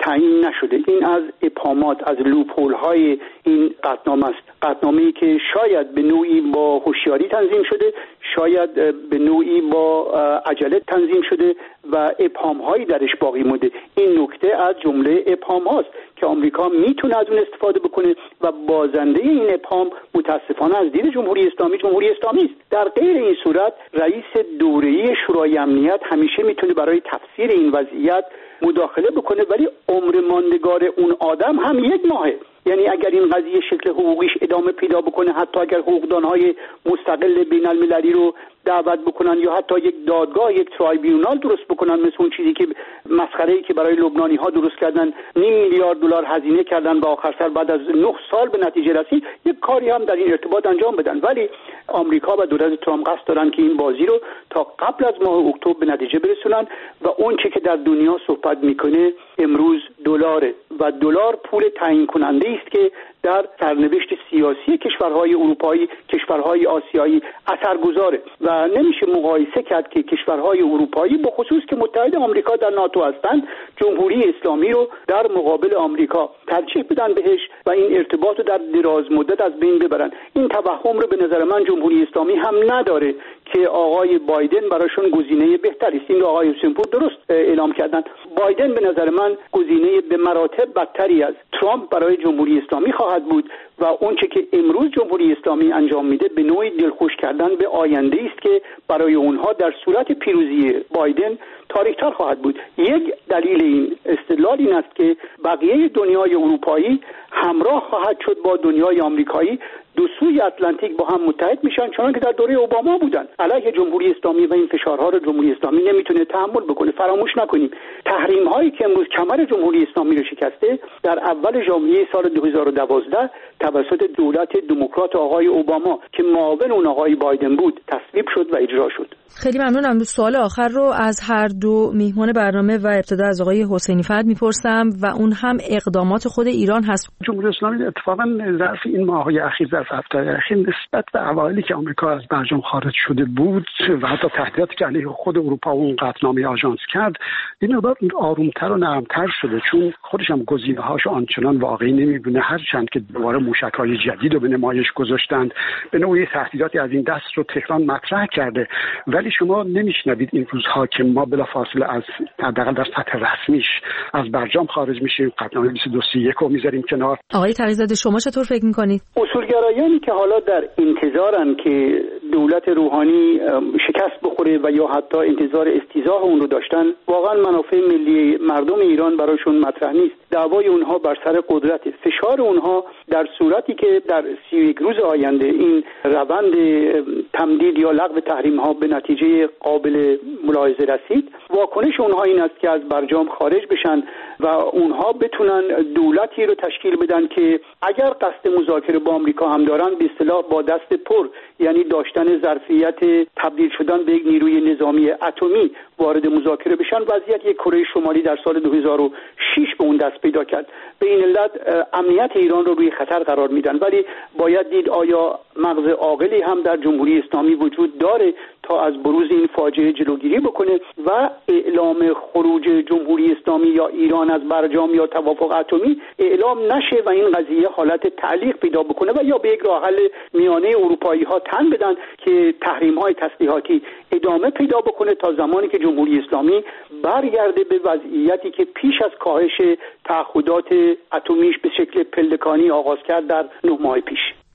تعیین نشده. این از ابهامات، از لوپول های این قطعنامه است. قطعنامه‌ای که شاید به نوعی با هوشیاری تنظیم شده، شاید به نوعی با عجله تنظیم شده و ابهام هایی درش باقی مونده. این نکته از جمله ابهام هاست که آمریکا میتونه از اون استفاده بکنه و بازنده این ابهام متاسفانه از دید جمهوری اسلامی جمهوری اسلامی است. در غیر این صورت رئیس دوره‌ای شورای امنیت همیشه میتونه برای تفسیر این وضعیت مداخله بکنه، ولی عمر ماندگار اون آدم هم یک ماهه. یعنی اگر این قضیه شکل حقوقیش ادامه پیدا بکنه، حتی اگر حقوقدان‌های مستقل بین‌المللی رو دعوت بکنن یا حتی یک دادگاه، یک ترایبیونال درست بکنن، مثل اون چیزی که مسخره‌ای که برای لبنانی‌ها درست کردن، نیم میلیارد دلار هزینه کردن و آخر سر بعد از نه سال به نتیجه رسید، یک کاری هم در این ارتباط انجام بدن. ولی آمریکا و دولت ترامپ قصد دارن که این بازی رو تا قبل از ماه اکتبر به نتیجه برسونن و اون چیزی که در دنیا صحبت میکنه امروز دلاره و دلار پول تعیین کننده است که در سرنوشت سیاسی کشورهای اروپایی، کشورهای آسیایی اثرگذاره و نمیشه مقایسه کرد که کشورهای اروپایی با خصوص که متحد آمریکا در ناتو هستند جمهوری اسلامی رو در مقابل آمریکا ترجیح بدن بهش و این ارتباط رو در دراز مدت از بین ببرن. این توهم رو به نظر من جمهوری اسلامی هم نداره که آقای بایدن براشون گزینه بهتری است. این رو آقای حسین پور درست اعلام کردن. بایدن به نظر من گزینه به مراتب بدتری از ترامپ برای جمهوری اسلامی خواهد بود و اون چه که امروز جمهوری اسلامی انجام میده به نوعی دلخوش کردن به آینده است که برای اونها در صورت پیروزی بایدن تاریک‌تر خواهد بود. یک دلیل این استدلال این است که بقیه دنیای اروپایی همراه خواهد شد با دنیای آمریکایی، دو سوی اتلانتیک با هم متحد میشن، چون که در دوره اوباما بودن. علیه جمهوری اسلامی و این فشارها رو جمهوری اسلامی نمیتونه تحمل بکنه. فراموش نکنیم تحریم هایی که امروز کمر جمهوری اسلامی رو شکسته در اول ژانویه سال دو هزار و دوازده توسط دولت دموکرات آقای اوباما که معاون اون آقای بایدن بود تصویب شد و اجرا شد. خیلی ممنونم. سوال آخر رو از هر دو میهمان برنامه و ابتدا از آقای حسینی فرد میپرسم و اون هم اقدامات خود ایران هست. جمهوری اسلامی اتفاقا ظرف این ماه‌های اخیر، ظرف هفته‌های اخیر نسبت به اوایلی که آمریکا از برجام خارج شده بود و حتی تهدیداتی که علیه خود اروپا و اون قطعنامه آژانس کرد، این مقدار آرومتر و نرمتر شده، چون خودش هم گزینه‌هاش آنچنان واقعی نمی‌بینه. هر چند که دوباره موشک‌های جدید رو به نمایش گذاشتند، به نوعی تهدیداتی از این دست رو تهران مطرح کرده، ولی شما نمیشنوید این روزها که ما بلافاصله از حداقل در سطح رسمیش از برجام خارج میشیم، قطعنامه بیست و دو سی و یک رو میذاریم کنار. آقای تقی‌زاده شما چطور فکر می‌کنید؟ اصولگرایانی که حالا در انتظارن که دولت روحانی شکست بخوره و یا حتی انتظار استیضاح اون رو داشتن، واقعا منافع ملی مردم ایران براشون مطرح نیست. دعوای اونها بر سر قدرت، فشار اونها در صورتی که در سی و یک روز آینده این روند تمدید یا لغو تحریم ها به نتیجه قابل ملاحظه رسید، واکنش اونها این است که از برجام خارج بشن و اونها بتونن دولتی رو تشکیل بدن که اگر قصد مذاکره با آمریکا هم دارن به اصطلاح با دست پر، یعنی داشتن ظرفیت تبدیل شدن به یک نیروی نظامی اتمی وارد مذاکره بشن. وضعیت یک کره شمالی در سال دو هزار و شش به اون دست پیدا کرد. به این علت امنیت ایران رو روی خطر قرار میدن، ولی باید دید آیا مغز عاقلی هم در جمهوری اسلامی وجود داره تا از بروز این فاجعه جلوگیری بکنه و اعلام خروج جمهوری اسلامی یا ایران از برجام یا توافق اتمی اعلام نشه و این قضیه حالت تعلیق پیدا بکنه و یا به یک راه حل میانه اروپایی ها تن بدن که تحریم های تسلیحاتی ادامه پیدا بکنه تا زمانی که جمهوری اسلامی برگرده به وضعیتی که پیش از کاهش تعهدات اتمیش به شکل پلکانی آغاز کرد در نه ماه پیش.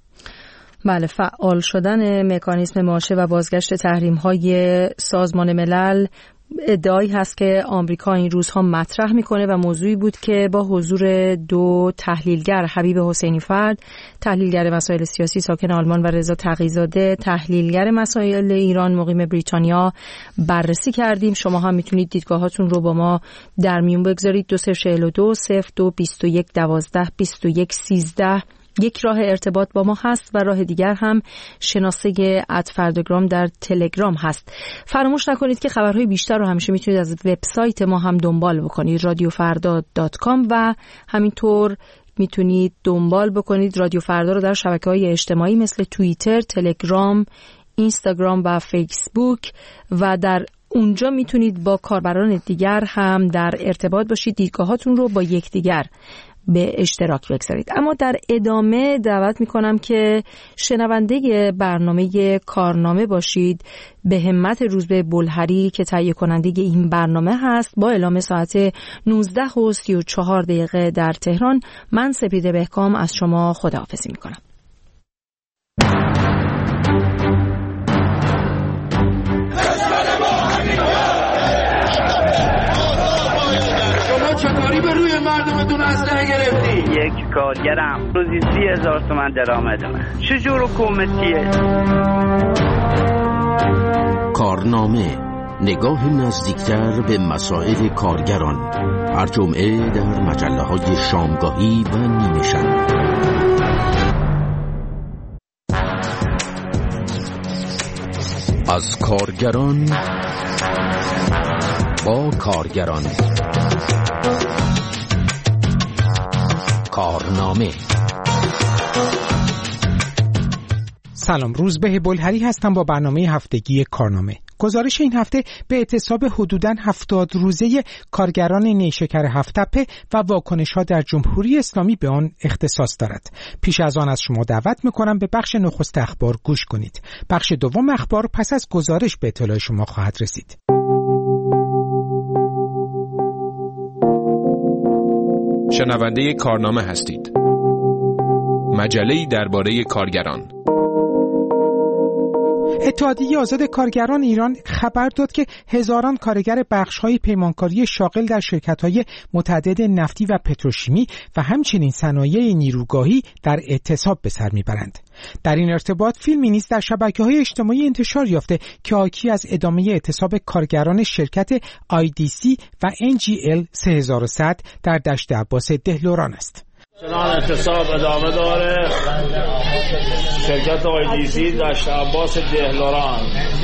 بله، فعال شدن مکانیزم ماشه و بازگشت تحریم‌های سازمان ملل ادعایی هست که آمریکا این روزها مطرح میکنه و موضوعی بود که با حضور دو تحلیلگر، حبیب حسینی فرد تحلیلگر مسائل سیاسی ساکن آلمان و رضا تقی‌زاده تحلیلگر مسائل ایران مقیم بریتانیا بررسی کردیم. شما هم میتونید دیدگاهاتون رو با ما در میون بگذارید. دو صفر چهل و دو صفر دو بیست و یک دوازده بیست و یک سیزده یک راه ارتباط با ما هست و راه دیگر هم شناسه ات فرداگرام در تلگرام هست. فراموش نکنید که خبرهای بیشتر رو همیشه میتونید از وبسایت ما هم دنبال بکنید، رادیو فردا دات کام، و همینطور میتونید دنبال بکنید رادیو فردا رو در شبکه‌های اجتماعی مثل توییتر، تلگرام، اینستاگرام و فیسبوک و در اونجا میتونید با کاربران دیگر هم در ارتباط باشید، دیدگاهاتون رو با یکدیگر به اشتراک بگذارید. اما در ادامه دعوت میکنم که شنونده برنامه کارنامه باشید به همت روزبه بلهری که تهیه کننده این برنامه هست. با اعلام ساعت نوزده و سی و چهار دقیقه در تهران، من سپیده بهکام از شما خداحافظی میکنم. چطوری به روی مردمتون اسلحه گرفتی؟ یک کارگرم روزی سی هزار تومن درآمدمه. چجور حکومتیه؟ کارنامه، نگاه نزدیکتر به مسائل کارگران، هر جمعه در مجله های شامگاهی و نیمه شب. از کارگران با کارگران. کارنامه. سلام، روزبه بلهری هستم با برنامه هفتگی کارنامه. گزارش این هفته به اعتصاب حدوداً هفتاد روزه کارگران نیشکر هفت‌تپه و واکنش‌ها در جمهوری اسلامی به آن اختصاص دارد. پیش از آن از شما دعوت می‌کنم به بخش نخست اخبار گوش کنید. بخش دوم اخبار پس از گزارش به اطلاع شما خواهد رسید. شنونده کارنامه هستید. مجله‌ای درباره کارگران. اتحادیه آزاد کارگران ایران خبر داد که هزاران کارگر بخش‌های پیمانکاری شاغل در شرکت‌های متعدد نفتی و پتروشیمی و همچنین صنایع نیروگاهی در اعتصاب به سر می‌برند. در این ارتباط فیلمی نیز در شبکه‌های اجتماعی انتشار یافته که حاکی از ادامه اعتصاب کارگران شرکت آی دی سی و ان جی ال سه هزار و صد در دشت عباس دهلوران است. چنان اعتصاب ادامه داره. شرکت آی دی سی دشت عباس دهلوران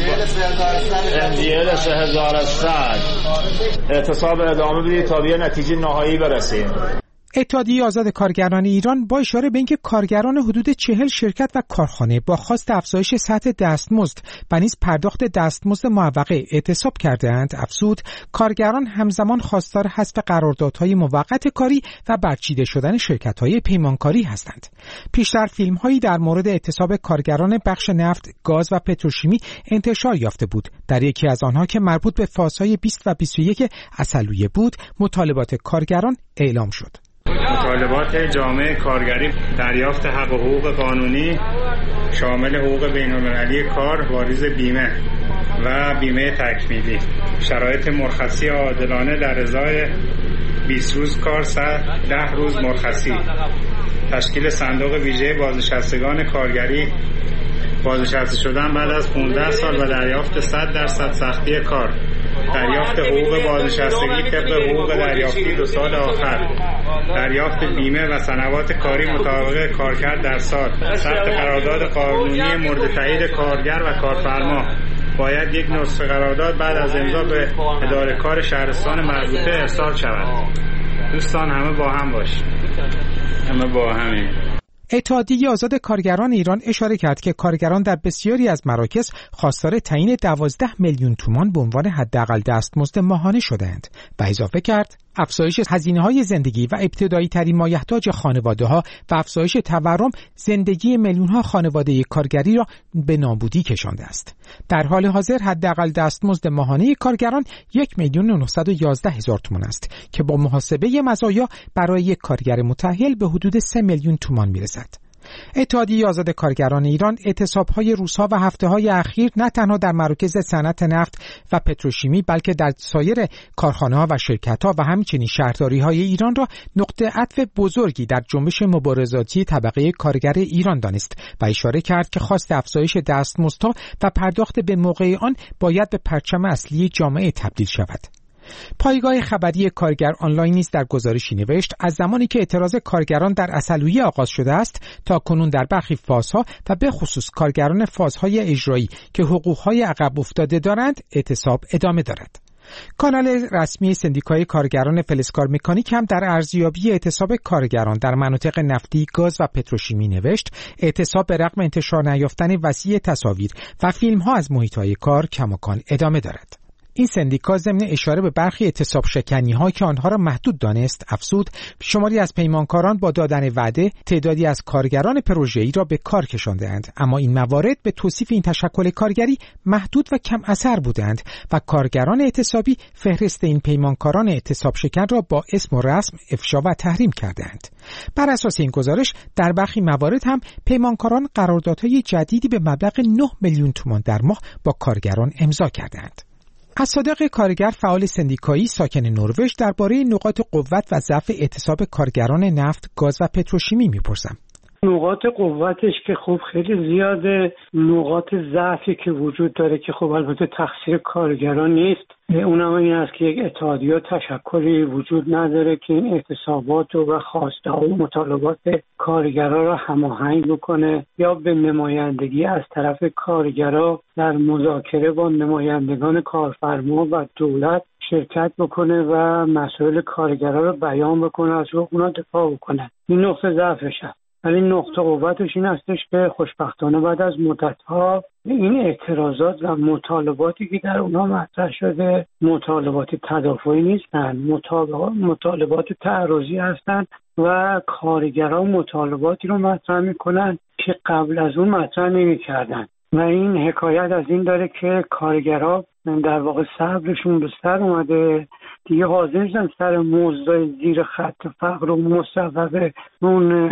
ان جی ال سه هزار و صد اعتصاب ادامه بدید تا به نتیجه نهایی برسیم. اتحادیه آزاد کارگران ایران با اشاره به اینکه کارگران حدود چهل شرکت و کارخانه با خواست افزایش سطح دستمزد و نیز پرداخت دستمزد معوقه اعتصاب کرده‌اند، افزود کارگران همزمان خواستار حذف قراردادهای موقت کاری و برچیده شدن شرکت‌های پیمانکاری هستند. پیشتر فیلم‌هایی در مورد اعتصاب کارگران بخش نفت، گاز و پتروشیمی انتشار یافته بود. در یکی از آنها که مربوط به فازهای بیست و بیست و یک عسلویه بود، مطالبات کارگران اعلام شد. مطالبات جامعه کارگری دریافت حق و حقوق قانونی شامل حقوق بین‌المللی کار، واریز بیمه و بیمه تکمیلی، شرایط مرخصی عادلانه در ازای بیست روز کار، ده روز مرخصی، تشکیل صندوق ویژه بازنشستگان کارگری، بازنشسته شدن بعد از پانزده سال و دریافت صد درصد سختی کار، دریافت حقوق بازنشستگی طبق حقوق دریافتی دو سال آخر، دریافت بیمه و سنوات کاری مطابق کارکرد در سال، ثبت قرارداد قانونی مورد تایید کارگر و کارفرما. باید یک نسخه قرارداد بعد از امضا به اداره کار شهرستان مربوطه ارسال شود. دوستان همه با هم باشید. همه با همین. اتحادیه آزاد کارگران ایران اشاره کرد که کارگران در بسیاری از مراکز خواستار تعیین دوازده میلیون تومان به عنوان حداقل دستمزد ماهانه شدند و اضافه کرد افزایش هزینه‌های زندگی و ابتدایی ترین مایحتاج خانواده‌ها و افزایش تورم زندگی میلیون‌ها خانواده کارگری را به نابودی کشانده است. در حال حاضر حداقل دستمزد ماهانه کارگران یک میلیون و نهصد و یازده هزار تومان است که با محاسبه مزایا برای یک کارگر متأهل به حدود سه میلیون تومان میرسد. اتحادیه آزاد کارگران ایران اعتصاب‌های روزها و هفته‌های اخیر نه تنها در مراکز صنعت نفت و پتروشیمی بلکه در سایر کارخانه‌ها و شرکت‌ها و همچنین شهرداری‌های ایران را نقطه عطف بزرگی در جنبش مبارزاتی طبقه کارگر ایران دانست و اشاره کرد که خواست افزایش دستمزدها و پرداخت به موقع آن باید به پرچم اصلی جامعه تبدیل شود. پایگاه خبری کارگر آنلاین نیز در گزارشی نوشت از زمانی که اعتراض کارگران در عسلویه آغاز شده است تا کنون در برخی فازها و به خصوص کارگران فازهای اجرایی که حقوقهای عقب افتاده دارند اعتصاب ادامه دارد. کانال رسمی سندیکای کارگران فلزکار مکانیک هم در ارزیابی اعتصاب کارگران در مناطق نفتی، گاز و پتروشیمی نوشت اعتصاب به رغم انتشار نیافتن وسیع تصاویر و فیلم‌ها از محیط‌های کار کماکان ادامه دارد. این سندیکا ضمن اشاره به برخی اعتصاب شکنی‌ها که آنها را محدود دانست افزود شماری از پیمانکاران با دادن وعده تعدادی از کارگران پروژه‌ای را به کار کشاندند، اما این موارد به توصیف این تشکل کارگری محدود و کم اثر بودند و کارگران اعتصابی فهرست این پیمانکاران اعتصاب شکن را با اسم و رسم افشا و تحریم کردند. بر اساس این گزارش در برخی موارد هم پیمانکاران قراردادهای جدیدی به مبلغ نه میلیون تومان در ماه با کارگران امضا کردند. از صادق کارگر فعال سندیکایی ساکن نروژ درباره نقاط قوت و ضعف اعتصاب کارگران نفت، گاز و پتروشیمی میپرسم. نقاط قوتش که خب خیلی زیاده، نقاط ضعفی که وجود داره که خب البته تقصیر کارگران نیست، اونم این است که یک اتحادیه تشکلی وجود نداره که این اعتصابات و خواسته ها و مطالبات کارگران را هماهنگ بکنه یا به نمایندگی از طرف کارگران در مذاکره با نمایندگان کارفرما و دولت شرکت بکنه و مسائل کارگران را بیان بکنه، از اونا دفاع بکنه. این نقطه ضعفشه. ولی نقطه قوتش این هستش که خوشبختانه بعد از مدت‌ها این اعتراضات و مطالباتی که در اونها مطرح شده مطالبات تدافعی نیستن، مطالبات تعرضی هستن و کارگران مطالباتی رو مطرح میکنن که قبل از اون مطرح نمی‌کردن و این حکایت از این داره که کارگران در واقع صبرشون به سر اومده، دیگه حاضر نیستن سر مزدای زیر خط فقر و مصوبه اون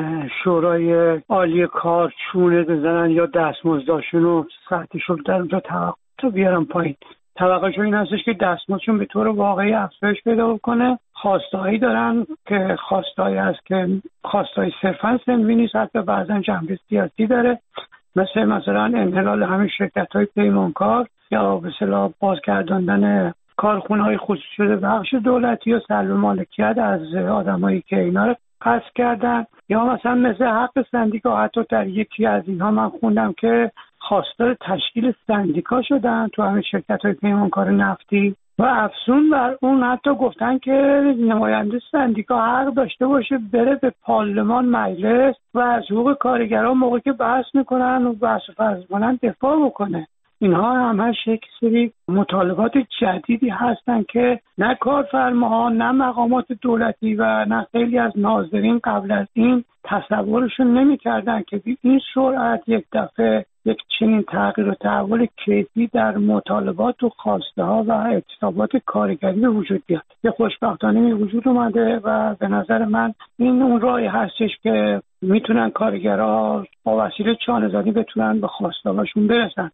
شورای عالی کار چونه بزنن یا دستمزداشون و ساعتشون در اونجا توقع بیارن پایین. توقعشون این هستش که دستمزدشون به طور واقعی افزایش پیدا کنه. خواستهایی دارن که خواستهایی هست که خواستهایی صرفا سنفی نیست، حتی بعضا جنبه سیاسی داره، مثل مثلا انحلال همین شرکت‌های پیمانکار یا به اصطلاح بازگرداندن کارخونه‌های خصوصی شده بخش دولتی و سلب مالکیت از آدمایی که اینا رو قصد کردن، یا مثلا مثل حق سندیکا. حتی در یکی از اینها من خوندم که خواستار تشکیل سندیکا شدن تو همین شرکت‌های پیمانکار نفتی و افزون بر اون حتی گفتن که نماینده سندیکا حق داشته باشه بره به پارلمان مجلس و از حقوق کارگران موقعی که بحث میکنن و بحث فرض کنن دفاع بکنه. اینها همش یک سری مطالبات جدیدی هستن که نه کارفرماها نه مقامات دولتی و نه خیلی از ناظرین قبل از این تصورشون نمی‌کردن که این سرعت یک دفعه یک چنین تغییر و تحول کیفی در مطالبات و خواسته ها و اعتصابات کارگری به وجود بیاد. که خوشبختانه به وجود اومده و به نظر من این اون راهی هستش که میتونن کارگرها با وسیله چانه‌زنی بتونن به خواسته هاشون برسن.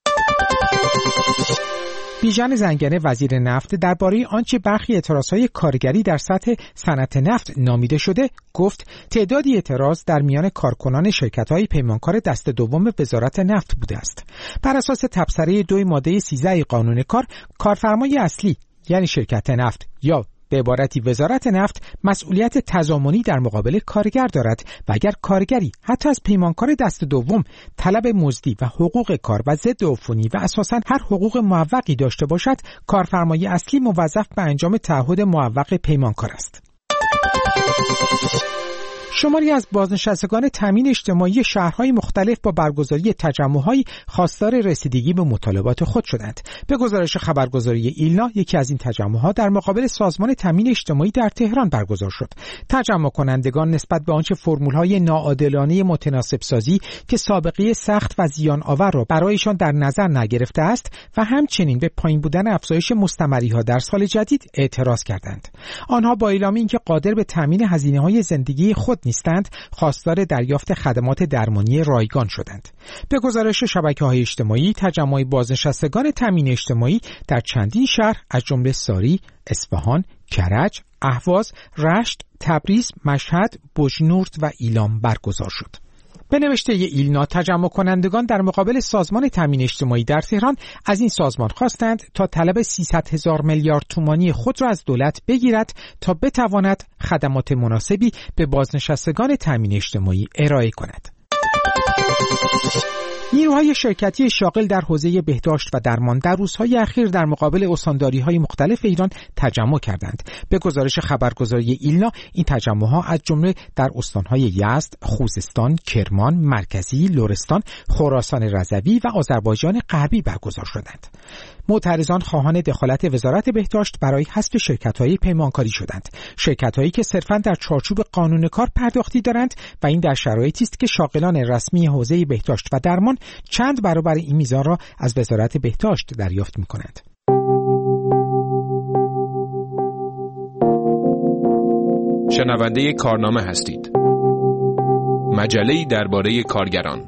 بیژن زنگنه وزیر نفت درباره آنچه برخی اعتراضهای کارگری در سطح صنعت نفت نامیده شده گفت تعدادی اعتراض در میان کارکنان شرکت‌های پیمانکار دست دوم وزارت نفت بوده است. بر اساس تبصره دو ماده سیزده قانون کار، کارفرمای اصلی یعنی شرکت نفت یا به عبارتی وزارت نفت مسئولیت تضامنی در مقابل کارگر دارد و اگر کارگری حتی از پیمانکار دست دوم طلب مزدی و حقوق کار و ضد عفونی و اساساً هر حقوق معوقی داشته باشد، کارفرمای اصلی موظف به انجام تعهد معوق پیمانکار است. شماری از بازنشستگان تامین اجتماعی شهرهای مختلف با برگزاری تجمع‌های خواستار رسیدگی به مطالبات خود شدند. به گزارش خبرگزاری ایلنا، یکی از این تجمع‌ها در مقابل سازمان تامین اجتماعی در تهران برگزار شد. تجمع کنندگان نسبت به آنچه فرمول‌های ناعادلانه متناسب سازی که سابقه سخت و زیان آور را برایشان در نظر نگرفته است و همچنین به پایین بودن افزایش مستمری‌ها در سال جدید اعتراض کردند. آنها با اعلام اینکه قادر به تامین هزینه‌های زندگی خود نیستند، خواستار دریافت خدمات درمانی رایگان شدند. به گزارش شبکه‌های اجتماعی، تجمع بازنشستگان تامین اجتماعی در چندین شهر از جمله ساری، اصفهان، کرج، اهواز، رشت، تبریز، مشهد، بجنورد و ایلام برگزار شد. به نوشته ایلنا، تجمع کنندگان در مقابل سازمان تامین اجتماعی در تهران از این سازمان خواستند تا طلب سیصد هزار میلیارد تومانی خود را از دولت بگیرد تا بتواند خدمات مناسبی به بازنشستگان تامین اجتماعی ارائه کند. نیروهای شرکتی شاغل در حوزه بهداشت و درمان در روزهای اخیر در مقابل استانداری‌های مختلف ایران تجمع کردند. به گزارش خبرگزاری ایلنا، این تجمع‌ها از جمله در استان‌های یزد، خوزستان، کرمان، مرکزی، لرستان، خراسان رضوی و آذربایجان غربی برگزار شدند. معترضان خواهان دخالت وزارت بهداشت برای حذف شرکت‌های پیمانکاری شدند. شرکت‌هایی که صرفاً در چارچوب قانون کار پرداختی دارند و این در شرایطی است که شاغلان رسمی حوزه بهداشت و درمان چند برابر این میزان را از وزارت بهداشت دریافت می‌کنند. شنونده کارنامه هستید. مجله‌ای درباره کارگران.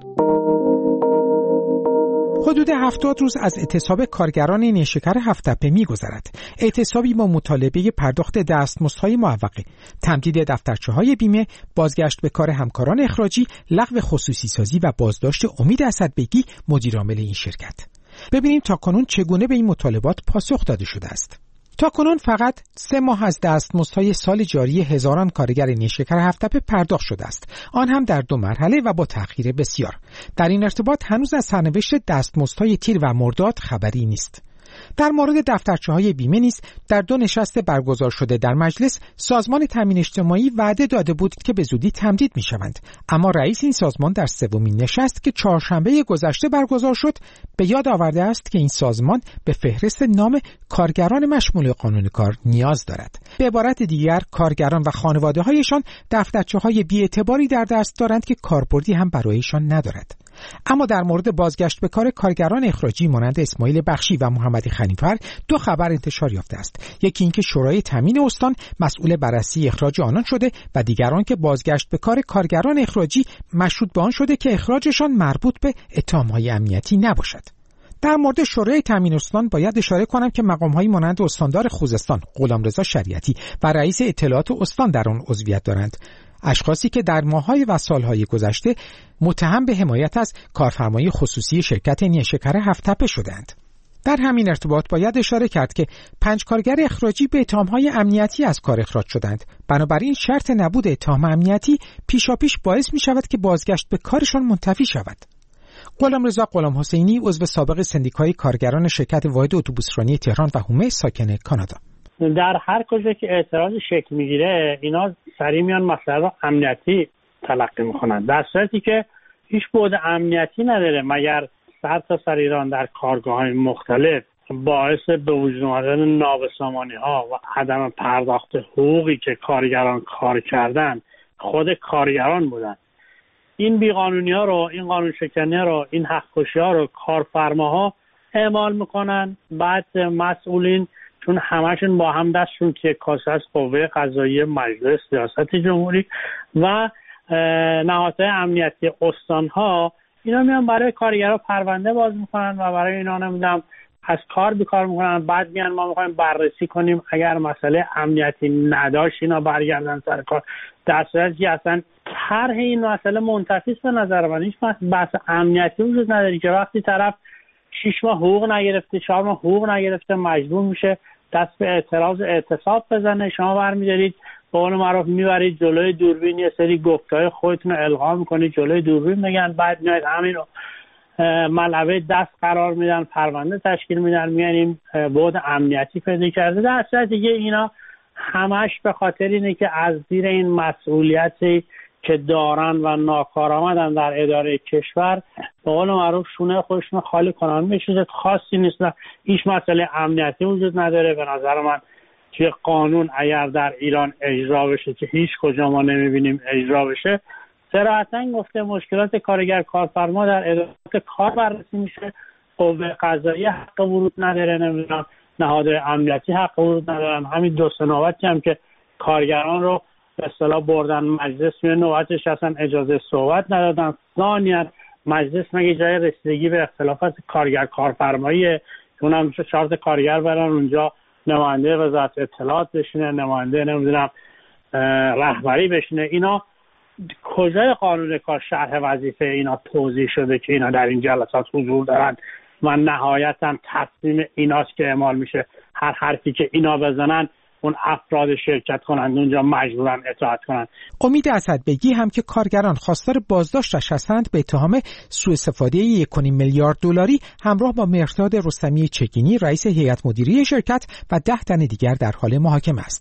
حدود هفتاد روز از اعتصاب کارگران نیشکر هفت‌تپه می‌گذرد. اعتصابی با مطالبه پرداخت دستمزدهای معوقه، تمدید دفترچه‌های بیمه، بازگشت به کار همکاران اخراجی، لغو خصوصی سازی و بازداشت امید اسدبگی مدیرعامل این شرکت. ببینیم تاکنون چگونه به این مطالبات پاسخ داده شده است. تاکنون فقط سه ماه از دستمزدهای سال جاری هزاران کارگر نیشکر هفت‌تپه پرداخت شده است، آن هم در دو مرحله و با تأخیر بسیار. در این ارتباط هنوز از سرنوشت دستمزدهای تیر و مرداد خبری نیست. در مورد دفترچه‌های بیمه نیز در دو نشست برگزار شده در مجلس سازمان تامین اجتماعی وعده داده بود که به زودی تمدید می‌شوند، اما رئیس این سازمان در سومین نشست که چهارشنبه گذشته برگزار شد به یاد آورده است که این سازمان به فهرست نام کارگران مشمول قانون کار نیاز دارد. به عبارت دیگر کارگران و خانواده‌هایشان دفترچه‌های بی‌اعتباری در دست دارند که کاربردی هم برایشان ندارد. اما در مورد بازگشت به کار کارگران اخراجی مانند اسماعیل بخشی و محمد خنیفر دو خبر انتشار یافته است. یکی اینکه شورای تامین استان مسئول بررسی اخراج آنان شده و دیگران که بازگشت به کار کارگران اخراجی مشروط به آن شده که اخراجشان مربوط به اتهام‌های امنیتی نباشد. در مورد شورای تامین استان باید اشاره کنم که مقام‌هایی مانند استاندار خوزستان غلامرضا شریعتی و رئیس اطلاعات استان در آن عضویت دارند، اشخاصی که در ماه‌های و سال‌های گذشته متهم به حمایت از کارفرمای خصوصی شرکت نیشکر هفت‌تپه شدند. در همین ارتباط باید اشاره کرد که پنج کارگر اخراجی به اتهام‌های امنیتی از کار اخراج شدند. بنابراین شرط نبود اتهام امنیتی پیشاپیش باعث می‌شود که بازگشت به کارشان منتفی شود. غلامرضا غلام حسینی عضو سابق سندیکای کارگران شرکت واحد اتوبوسرانی تهران و هومه ساکن کانادا: در هر کجا که اعتراض شکل میگیره اینا سریع میان مسئله رو امنیتی تلقی میکنن، در صورتی که هیچ بعد امنیتی نداره، مگر سر تا سر ایران در کارگاه‌های مختلف باعث به وجود آمدن نابسامانی ها و عدم پرداخت حقوقی که کارگران کار کردن خود کارگران بودن. این بیقانونی ها رو، این قانون شکنی ها رو، این حق کشی ها رو کارفرماها اعمال میکنن، بعد مسئولین چون همشون با هم دستشون که کاسه از قوه قضاییه، مجلس، ریاست جمهوری و نهادهای امنیتی استانها، اینا میان برای کارگرها پرونده باز میکنن و برای اینا نمیدونم از کار بیکار میکنن. بعد میان ما میخوایم بررسی کنیم اگر مسئله امنیتی نداشت اینا برگردن سر کار، در صورتی که اصلا طرح این مسئله منتفی به نظر من. هیچ بحث امنیتی وجود نداره که وقتی طرف شش ماه حقوق نگرفته، چهار ماه حقوق نگرفته، مجبور میشه دست به اعتراض اعتصاب بزنه، شما برمی‌دارید به قول معروف میبرید جلوی دوربین یه سری گفتهای خودتون رو القا میکنید جلوی دوربین میگن، بعد میاد همین رو ملعبه دست قرار میدن، پرونده تشکیل میدن، میانیم بعد امنیتی پیدا کرده. در اصل دیگه اینا همش به خاطر اینه که از زیر این مسئولیتی که دارن و ناکارآمدن در اداره کشور به قول معروف شونه خودشون خالی کنن. میشه خاصی نیست، هیچ مسئله امنیتی وجود نداره. به نظر من که قانون اگر در ایران اجرا بشه که هیچ کجا ما نمیبینیم اجرا بشه، صراحتاً گفته مشکلات کارگر کارفرما در اداره کار بررسی میشه، قوه قضاییه حق ورود نداره، نمیدونم نهادهای امنیتی حق ورود ندارن. همین دو سه نوبتی هم که کارگران رو به اصطلاح بردن مجلس، میون نوبتش اصلا اجازه صحبت ندادن. ثانیاً مجلس مگه جای رسیدگی به اختلافات کارگر کارفرماییه؟ اونم چهار تا کارگر برن اونجا نماینده وزارت اطلاعات بشینه، نماینده نمیدونم رهبری بشینه. اینا کجای قانون کار شرح وظیفه اینا توضیح شده که اینا در این جلسات حضور دارن و نهایتاً تصمیم ایناست که اعمال میشه؟ هر حرفی که اینا بزنن اون افراد شرکت کنند اونجا مجبورن اطاعت کنند. امید اسدبگی هم که کارگران خواستار بازداشتش هستند به اتهام سوء استفاده یک و نیم میلیارد دلاری همراه با مهرداد رستمی چگینی رئیس هیئت مدیره شرکت و ده تن دیگر در حال محاکمه است.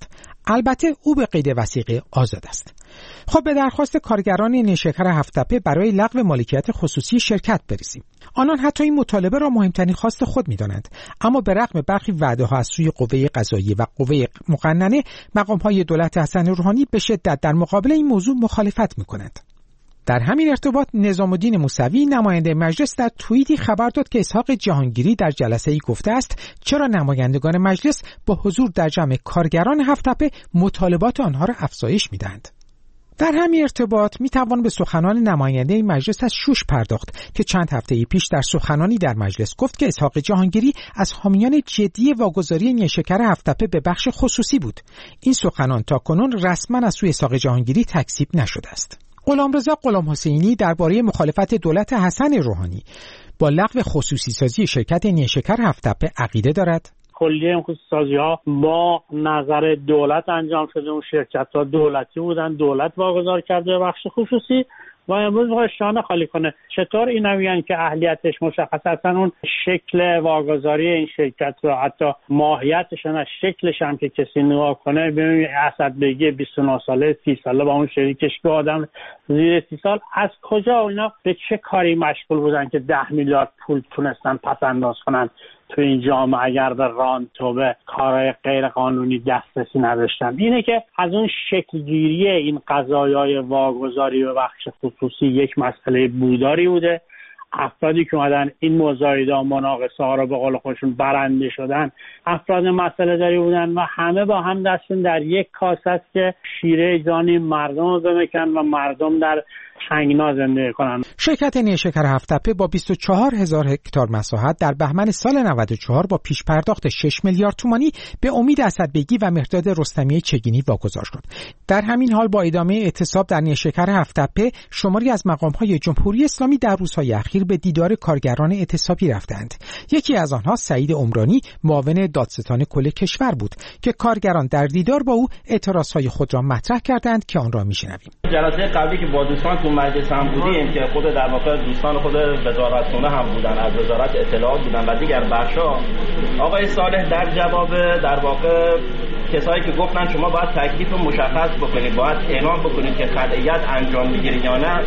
البته او به قید وثیقه آزاد است. خب به درخواست کارگران نیشکر هفت‌تپه برای لغو مالکیت خصوصی شرکت برسیم. آنان حتی این مطالبه را مهمترین خواست خود می‌دانند، اما به رغم برخی وعده‌ها از سوی قوه قضاییه و قوه مقننه، مقام‌های دولت حسن روحانی به شدت در مقابل این موضوع مخالفت می‌کنند. در همین ارتباط نظام الدین موسوی نماینده مجلس در توییتی خبر داد که اسحاق جهانگیری در جلسه‌ای گفته است چرا نمایندگان مجلس با حضور در جمع کارگران هفت‌تپه مطالبات آنها را افزایش می‌دهند. در همین ارتباط میتوان به سخنان نماینده مجلس از شوش پرداخت که چند هفته پیش در سخنانی در مجلس گفت که اسحاق جهانگیری از حامیان جدی واگذاری نیشکر هفت‌تپه به بخش خصوصی بود. این سخنان تاکنون رسما از سوی اسحاق جهانگیری تکذیب نشده است. غلامرضا غلام حسینی درباره مخالفت دولت حسن روحانی با لغو خصوصی سازی شرکت نیشکر هفت‌تپه عقیده دارد. کلیه این خصوصی سازی ها با نظر دولت انجام شده، اون شرکت ها دولتی بودن، دولت واگذار کرده به بخش خصوصی و امروز میخواد شانه خالی کنه. چطور اینا میگن که اهلیتش مشخص اصلا اون شکل واگذاری این شرکت و حتی ماهیتش نه شکلش هم که کسی نگاه کنه ببینید اسد بگی بیست و نه ساله سی ساله با اون شریکش که آدم زیر سی سال از کجا اینا به چه کاری مشغول بودن که ده میلیارد پول تونستن پس انداز کنن تو این جامعه اگر به رانت و به کارهای غیر قانونی دسترسی نداشتن. اینه که از اون شکلگیری این قضایای واگذاری به بخش خصوصی یک مسئله بوداری بوده. افرادی که اومدن این مزایده و مناقصه ها رو به قول خودشون برنده شدن افراد مسئله داری بودن و همه با هم دستشون در یک کاسه است که شیره جانی مردم رو بمکن و مردم در تنگنا زندگی کنن. شرکت نیشکر هفت‌تپه با بیست و چهار هزار هکتار مساحت در بهمن سال نود و چهار با پیش پرداخت شش میلیارد تومانی به امید اسدبگی و مهرداد رستمی چگینی واگذار شد. در همین حال با ادامه اعتصاب در نیشکر هفت‌تپه شماری از مقام‌های جمهوری اسلامی در روزهای اخیر به دیدار کارگران اعتصابی رفتند. یکی از آنها سعید عمرانی معاون دادستان کل کشور بود که کارگران در دیدار با او اعتراضهای خود را مطرح کردند که آن را می‌شنویم. جلسه قبلی که با دوستان تو مجلس هم بودیم که خود در واقع دوستان خود وزارتخونه هم بودن، از وزارت اطلاعات بودن و دیگر بخشا، آقای صالح در جواب در واقع کسایی که گفتن شما باید تکلیف رو مشخص بکنید، باید اعلام بکنید که خلأیت انجام بگیرید یا نه،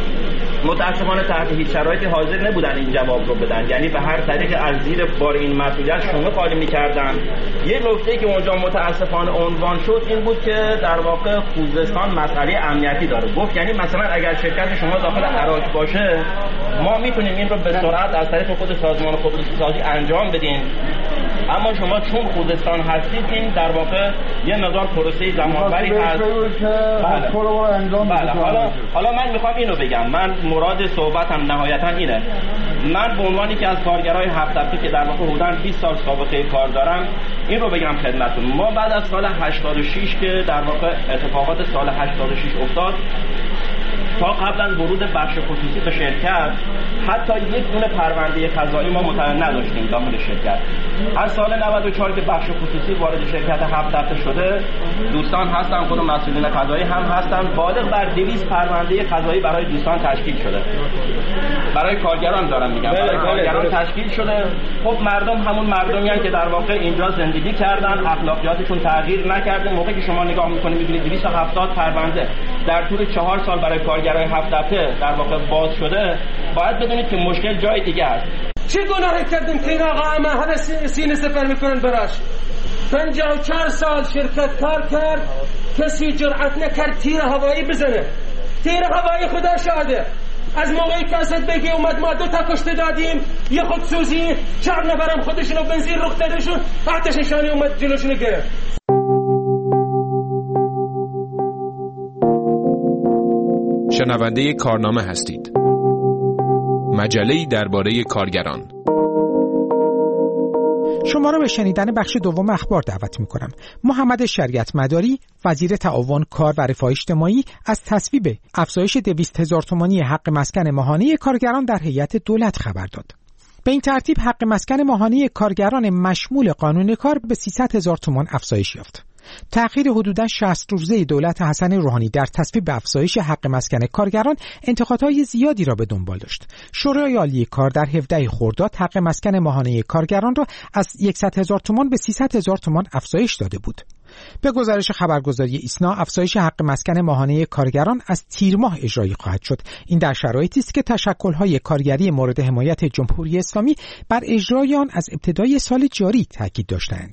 متأسفانه تحت هیچ شرایطی حاضر نبودن این جواب رو بدن. یعنی به هر طریق از زیر بار این مسئولیت شونه خالی می‌کردن. یه نکته که اونجا متأسفانه عنوان شد این بود که در واقع خوزستان مسئله امنیتی داره. گفت یعنی مثلا اگر شرکت شما داخل عراق باشه ما میتونیم این رو به سرعت از طریق خود سازمان خصوصی سازی انجام بدیم، اما شما چون خوزستان هستید این در واقع یه مقدار پروسه زمانبری هست. بله. بله. حالا حالا من میخوام اینو بگم، من مراد صحبتم نهایتا اینه، من به عنوانی که از کارگرای هفت‌تپه که در واقع حدوداً بیست سال سابقه کار دارم این رو بگم خدمتتون، ما بعد از سال هشتاد و شش که در واقع اتفاقات سال هشتاد و شش افتاد تا قبلا ورود بخش خصوصی به شرکت حتی یک دونه پرونده قضایی ما متعلق نداشتیم داخل شرکت. از سال نود و چهار که بخش خصوصی وارد شرکت هفت‌تپه شده دوستان هستن، خود مسئولین قضایی هم هستن، بالغ بر دویست پرونده قضایی برای دوستان تشکیل شده، برای کارگران دارم میگم، برای کارگران تشکیل شده. خب مردم همون مردمی هستند که در واقع اینجا زندگی کردن، اخلاقیاتشون تغییر نکرده. موقعی که شما نگاه میکنید میبینید دویست و هفتاد پرونده در طول چهار سال برای کارگرای هفت‌تپه در واقع باز شده. باید بدونید که مشکل جای دیگه است. چه گناهی کردیم که این آقا همه همه سینه سپر میکنن براش؟ پنجاه و چهار سال شرکت کار کرد، کسی جرأت نکرد تیر هوایی بزنه. تیر هوایی خدا شاهده، از موقعی که اسدبگی اومد ما دو تا کشته دادیم، یه خودسوزی، چهار نفرم خودشونو بنزین رخ دادشون، آتش نشانی اومد جلوشونو گرفت. شنونده کارنامه هستید. مجله‌ای درباره کارگران. شما را به شنیدن بخش دوم اخبار دعوت می‌کنم. محمد شریعت مداری، وزیر تعاون، کار و رفاه اجتماعی، از تصویب افزایش دویست هزار تومانی حق مسکن ماهانه کارگران در هیئت دولت خبر داد. به این ترتیب حق مسکن ماهانه کارگران مشمول قانون کار به سیصد هزار تومان افزایش یافت. تأخیر حدوداً شصت روزه دولت حسن روحانی در تصویب افزایش حق مسکن کارگران انتقادهای زیادی را به دنبال داشت. شورای عالی کار در هفدهم خرداد حق مسکن ماهانه کارگران را از صد هزار تومان به سیصد هزار تومان افزایش داده بود. به گزارش خبرگزاری ایسنا، افزایش حق مسکن ماهانه کارگران از تیر ماه اجرایی خواهد شد. این در شرایطی است که تشکل‌های کارگری مورد حمایت جمهوری اسلامی بر اجرای آن از ابتدای سال جاری تاکید داشتند.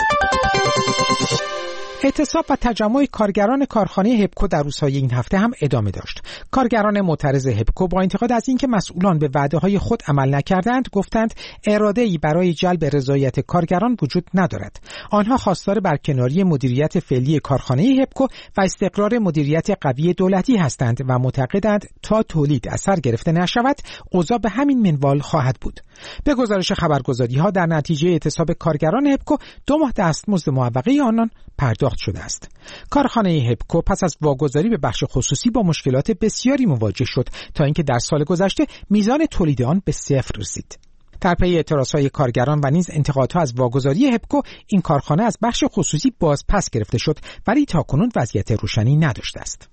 اعتصاب و تجمع کارگران کارخانه هپکو در روزهای این هفته هم ادامه داشت. کارگران معترض هپکو با انتقاد از اینکه مسئولان به وعده‌های خود عمل نکردند، گفتند اراده‌ای برای جلب رضایت کارگران وجود ندارد. آنها خواستار برکناری مدیریت فعلی کارخانه هپکو و استقرار مدیریت قوی دولتی هستند و معتقدند تا تولید اثر گرفته نشود، اوضاع به همین منوال خواهد بود. به گزارش خبرگزاری‌ها، در نتیجه اعتصاب کارگران هپکو دو ماه دستمزد معوقه آنان پرداخت شده است. کارخانه هپکو پس از واگذاری به بخش خصوصی با مشکلات بسیاری مواجه شد تا اینکه در سال گذشته میزان تولید آن به صفر رسید. در پی اعتراضهای کارگران و نیز انتقادها از واگذاری هپکو، این کارخانه از بخش خصوصی باز پس گرفته شد، ولی تاکنون وضعیت روشنی نداشته است.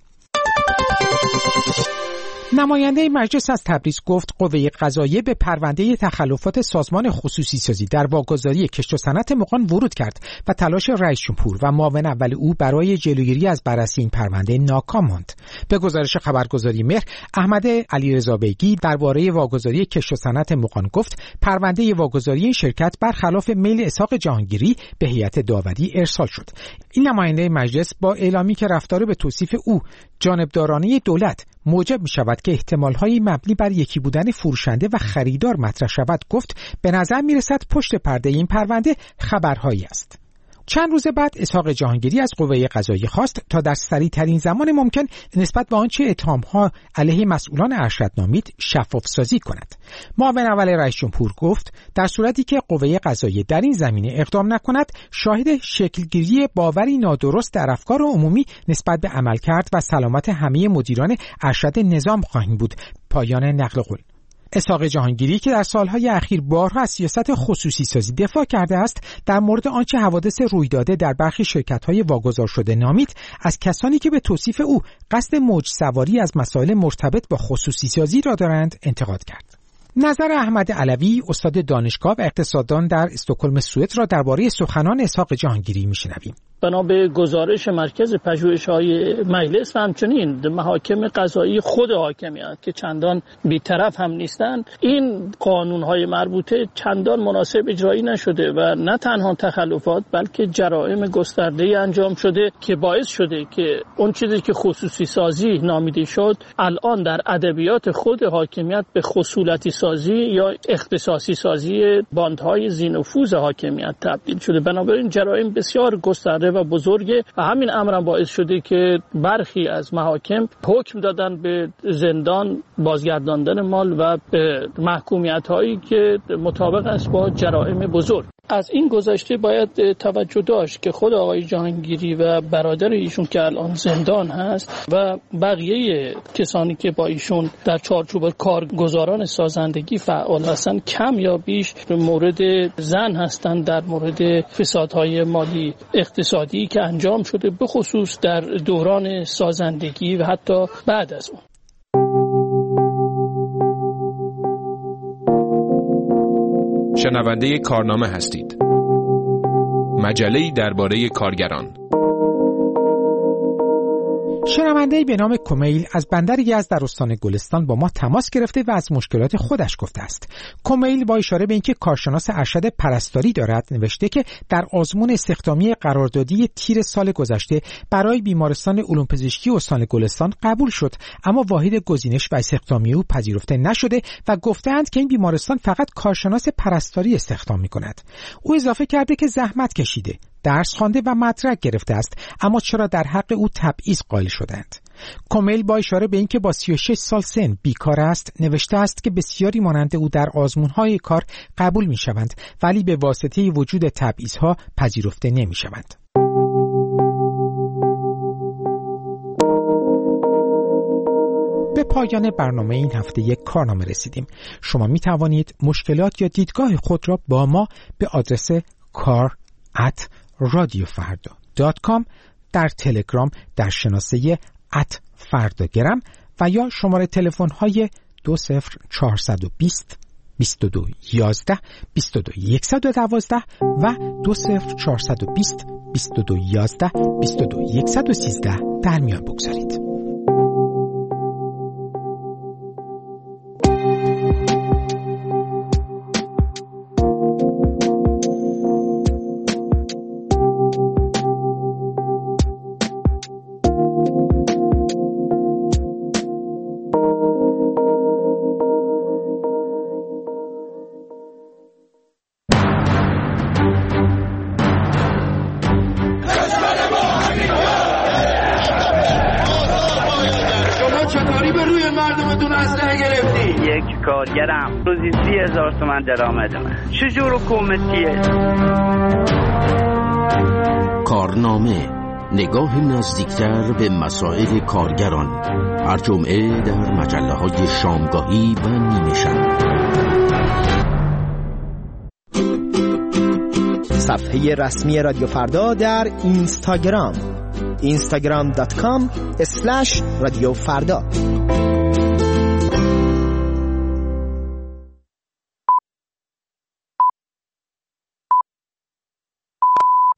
نماینده مجلس از تبریز گفت قوه قضاییه به پرونده تخلفات سازمان خصوصی سازی در واگذاری کشت و صنعت مغان ورود کرد و تلاش رئیس جمهور و معاون اول او برای جلوگیری از بررسی این پرونده ناکام ماند. به گزارش خبرگزاری مهر، احمد علیرضا بیگی درباره واگذاری کشت و صنعت مغان گفت پرونده واگذاری این شرکت برخلاف میل اسحاق جهانگیری به هیئت داوری ارسال شد. این نماینده مجلس با اعلامی که رفتار به توصیف او جانبدارانه دولت موجب می شود که احتمال‌های مبنی بر یکی بودن فروشنده و خریدار مطرح شود گفت به نظر می رسد پشت پرده این پرونده خبرهایی است. چند روز بعد اسحاق جهانگیری از قوه قضاییه خواست تا در سریع‌ترین زمان ممکن نسبت به آنچه اتهام‌ها علیه مسئولان ارشد نامید شفاف سازی کند. معاون اول رئیس جمهور گفت در صورتی که قوه قضاییه در این زمینه اقدام نکند، شاهد شکلگیری باوری نادرست در افکار عمومی نسبت به عملکرد و سلامت همه مدیران ارشد نظام خواهیم بود. پایان نقل قول. اسحاق جهانگیری که در سالهای اخیر بارها از سیاست خصوصی سازی دفاع کرده است، در مورد آنچه حوادث روی داده در برخی شرکت‌های واگذار شده نامید، از کسانی که به توصیف او قصد موج سواری از مسائل مرتبط با خصوصی سازی را دارند انتقاد کرد. نظر احمد علوی، استاد دانشگاه و اقتصاددان در استکهلم سوئد را درباره سخنان اسحاق جهانگیری میشنویم. بنا به گزارش مرکز پژوهش‌های مجلس و همچنین محاکم قضایی خود حاکمیت که چندان بی‌طرف هم نیستند، این قانون‌های مربوطه چندان مناسب اجرایی نشده و نه تنها تخلفات بلکه جرائم گسترده انجام شده که باعث شده که اون چیزی که خصوصی سازی نامیده شد الان در ادبیات خود حاکمیت به خصولتی سازی یا اختصاصی سازی باندهای ذی‌نفوذ حاکمیت تبدیل شده. بنابراین جرائم بسیار گسترده و بزرگه و همین امر باعث شده که برخی از محاکم حکم دادن به زندان، بازگرداندن مال و به محکومیت هایی که مطابق است با جرائم بزرگ. از این گذشته باید توجه داشت که خود آقای جهانگیری و برادر ایشون که الان زندان هست و بقیه کسانی که با ایشون در چارچوب کارگزاران سازندگی فعال هستند کم یا بیش مورد زن هستند در مورد فسادهای مالی اقتصادی که انجام شده، به خصوص در دوران سازندگی و حتی بعد از اون. شنونده کارنامه هستید. مجله‌ای درباره کارگران. شنونده‌ای به نام کمیل از بندر یزد در استان گلستان با ما تماس گرفته و از مشکلات خودش گفته است. کمیل با اشاره به اینکه کارشناس ارشد پرستاری دارد نوشته که در آزمون استخدامی قراردادی تیر سال گذشته برای بیمارستان علوم پزشکی استان گلستان قبول شد، اما واحد گزینش و استخدامی او پذیرفته نشده و گفتند که این بیمارستان فقط کارشناس پرستاری استخدام می‌کند. او اضافه کرده که زحمت کشیده، درس خوانده و مدرک گرفته است، اما چرا در حق او تبعیض قائل شدند؟ کمیل با اشاره به اینکه با سی و شش سال سن بیکار است نوشته است که بسیاری مانند او در آزمون‌های کار قبول می‌شوند ولی به واسطه وجود تبعیض‌ها پذیرفته نمی‌شوند. به پایان برنامه این هفته یک کارنامه رسیدیم. شما می توانید مشکلات یا دیدگاه خود را با ما به آدرس کار ات رادیو فردا دات کام، در تلگرام در شناسه ات فرداگرم و یا شماره تلفن های دو صفر چهارصد و بیست بیست و دو یازده بیست و دو صد و دوازده و دو صفر چهارصد و بیست بیست و دو یازده بیست و دو صد و سیزده در میان بگذارید. کارگرم روزی سی هزار تومن درآمدمه. چجور حکومتیه؟ کارنامه، نگاه نزدیکتر به مسائل کارگران، هر جمعه در مجله های شامگاهی و نیمه شب. صفحه رسمی رادیو فردا در اینستاگرام اینستاگرام دات کام اسلش رادیو فردا.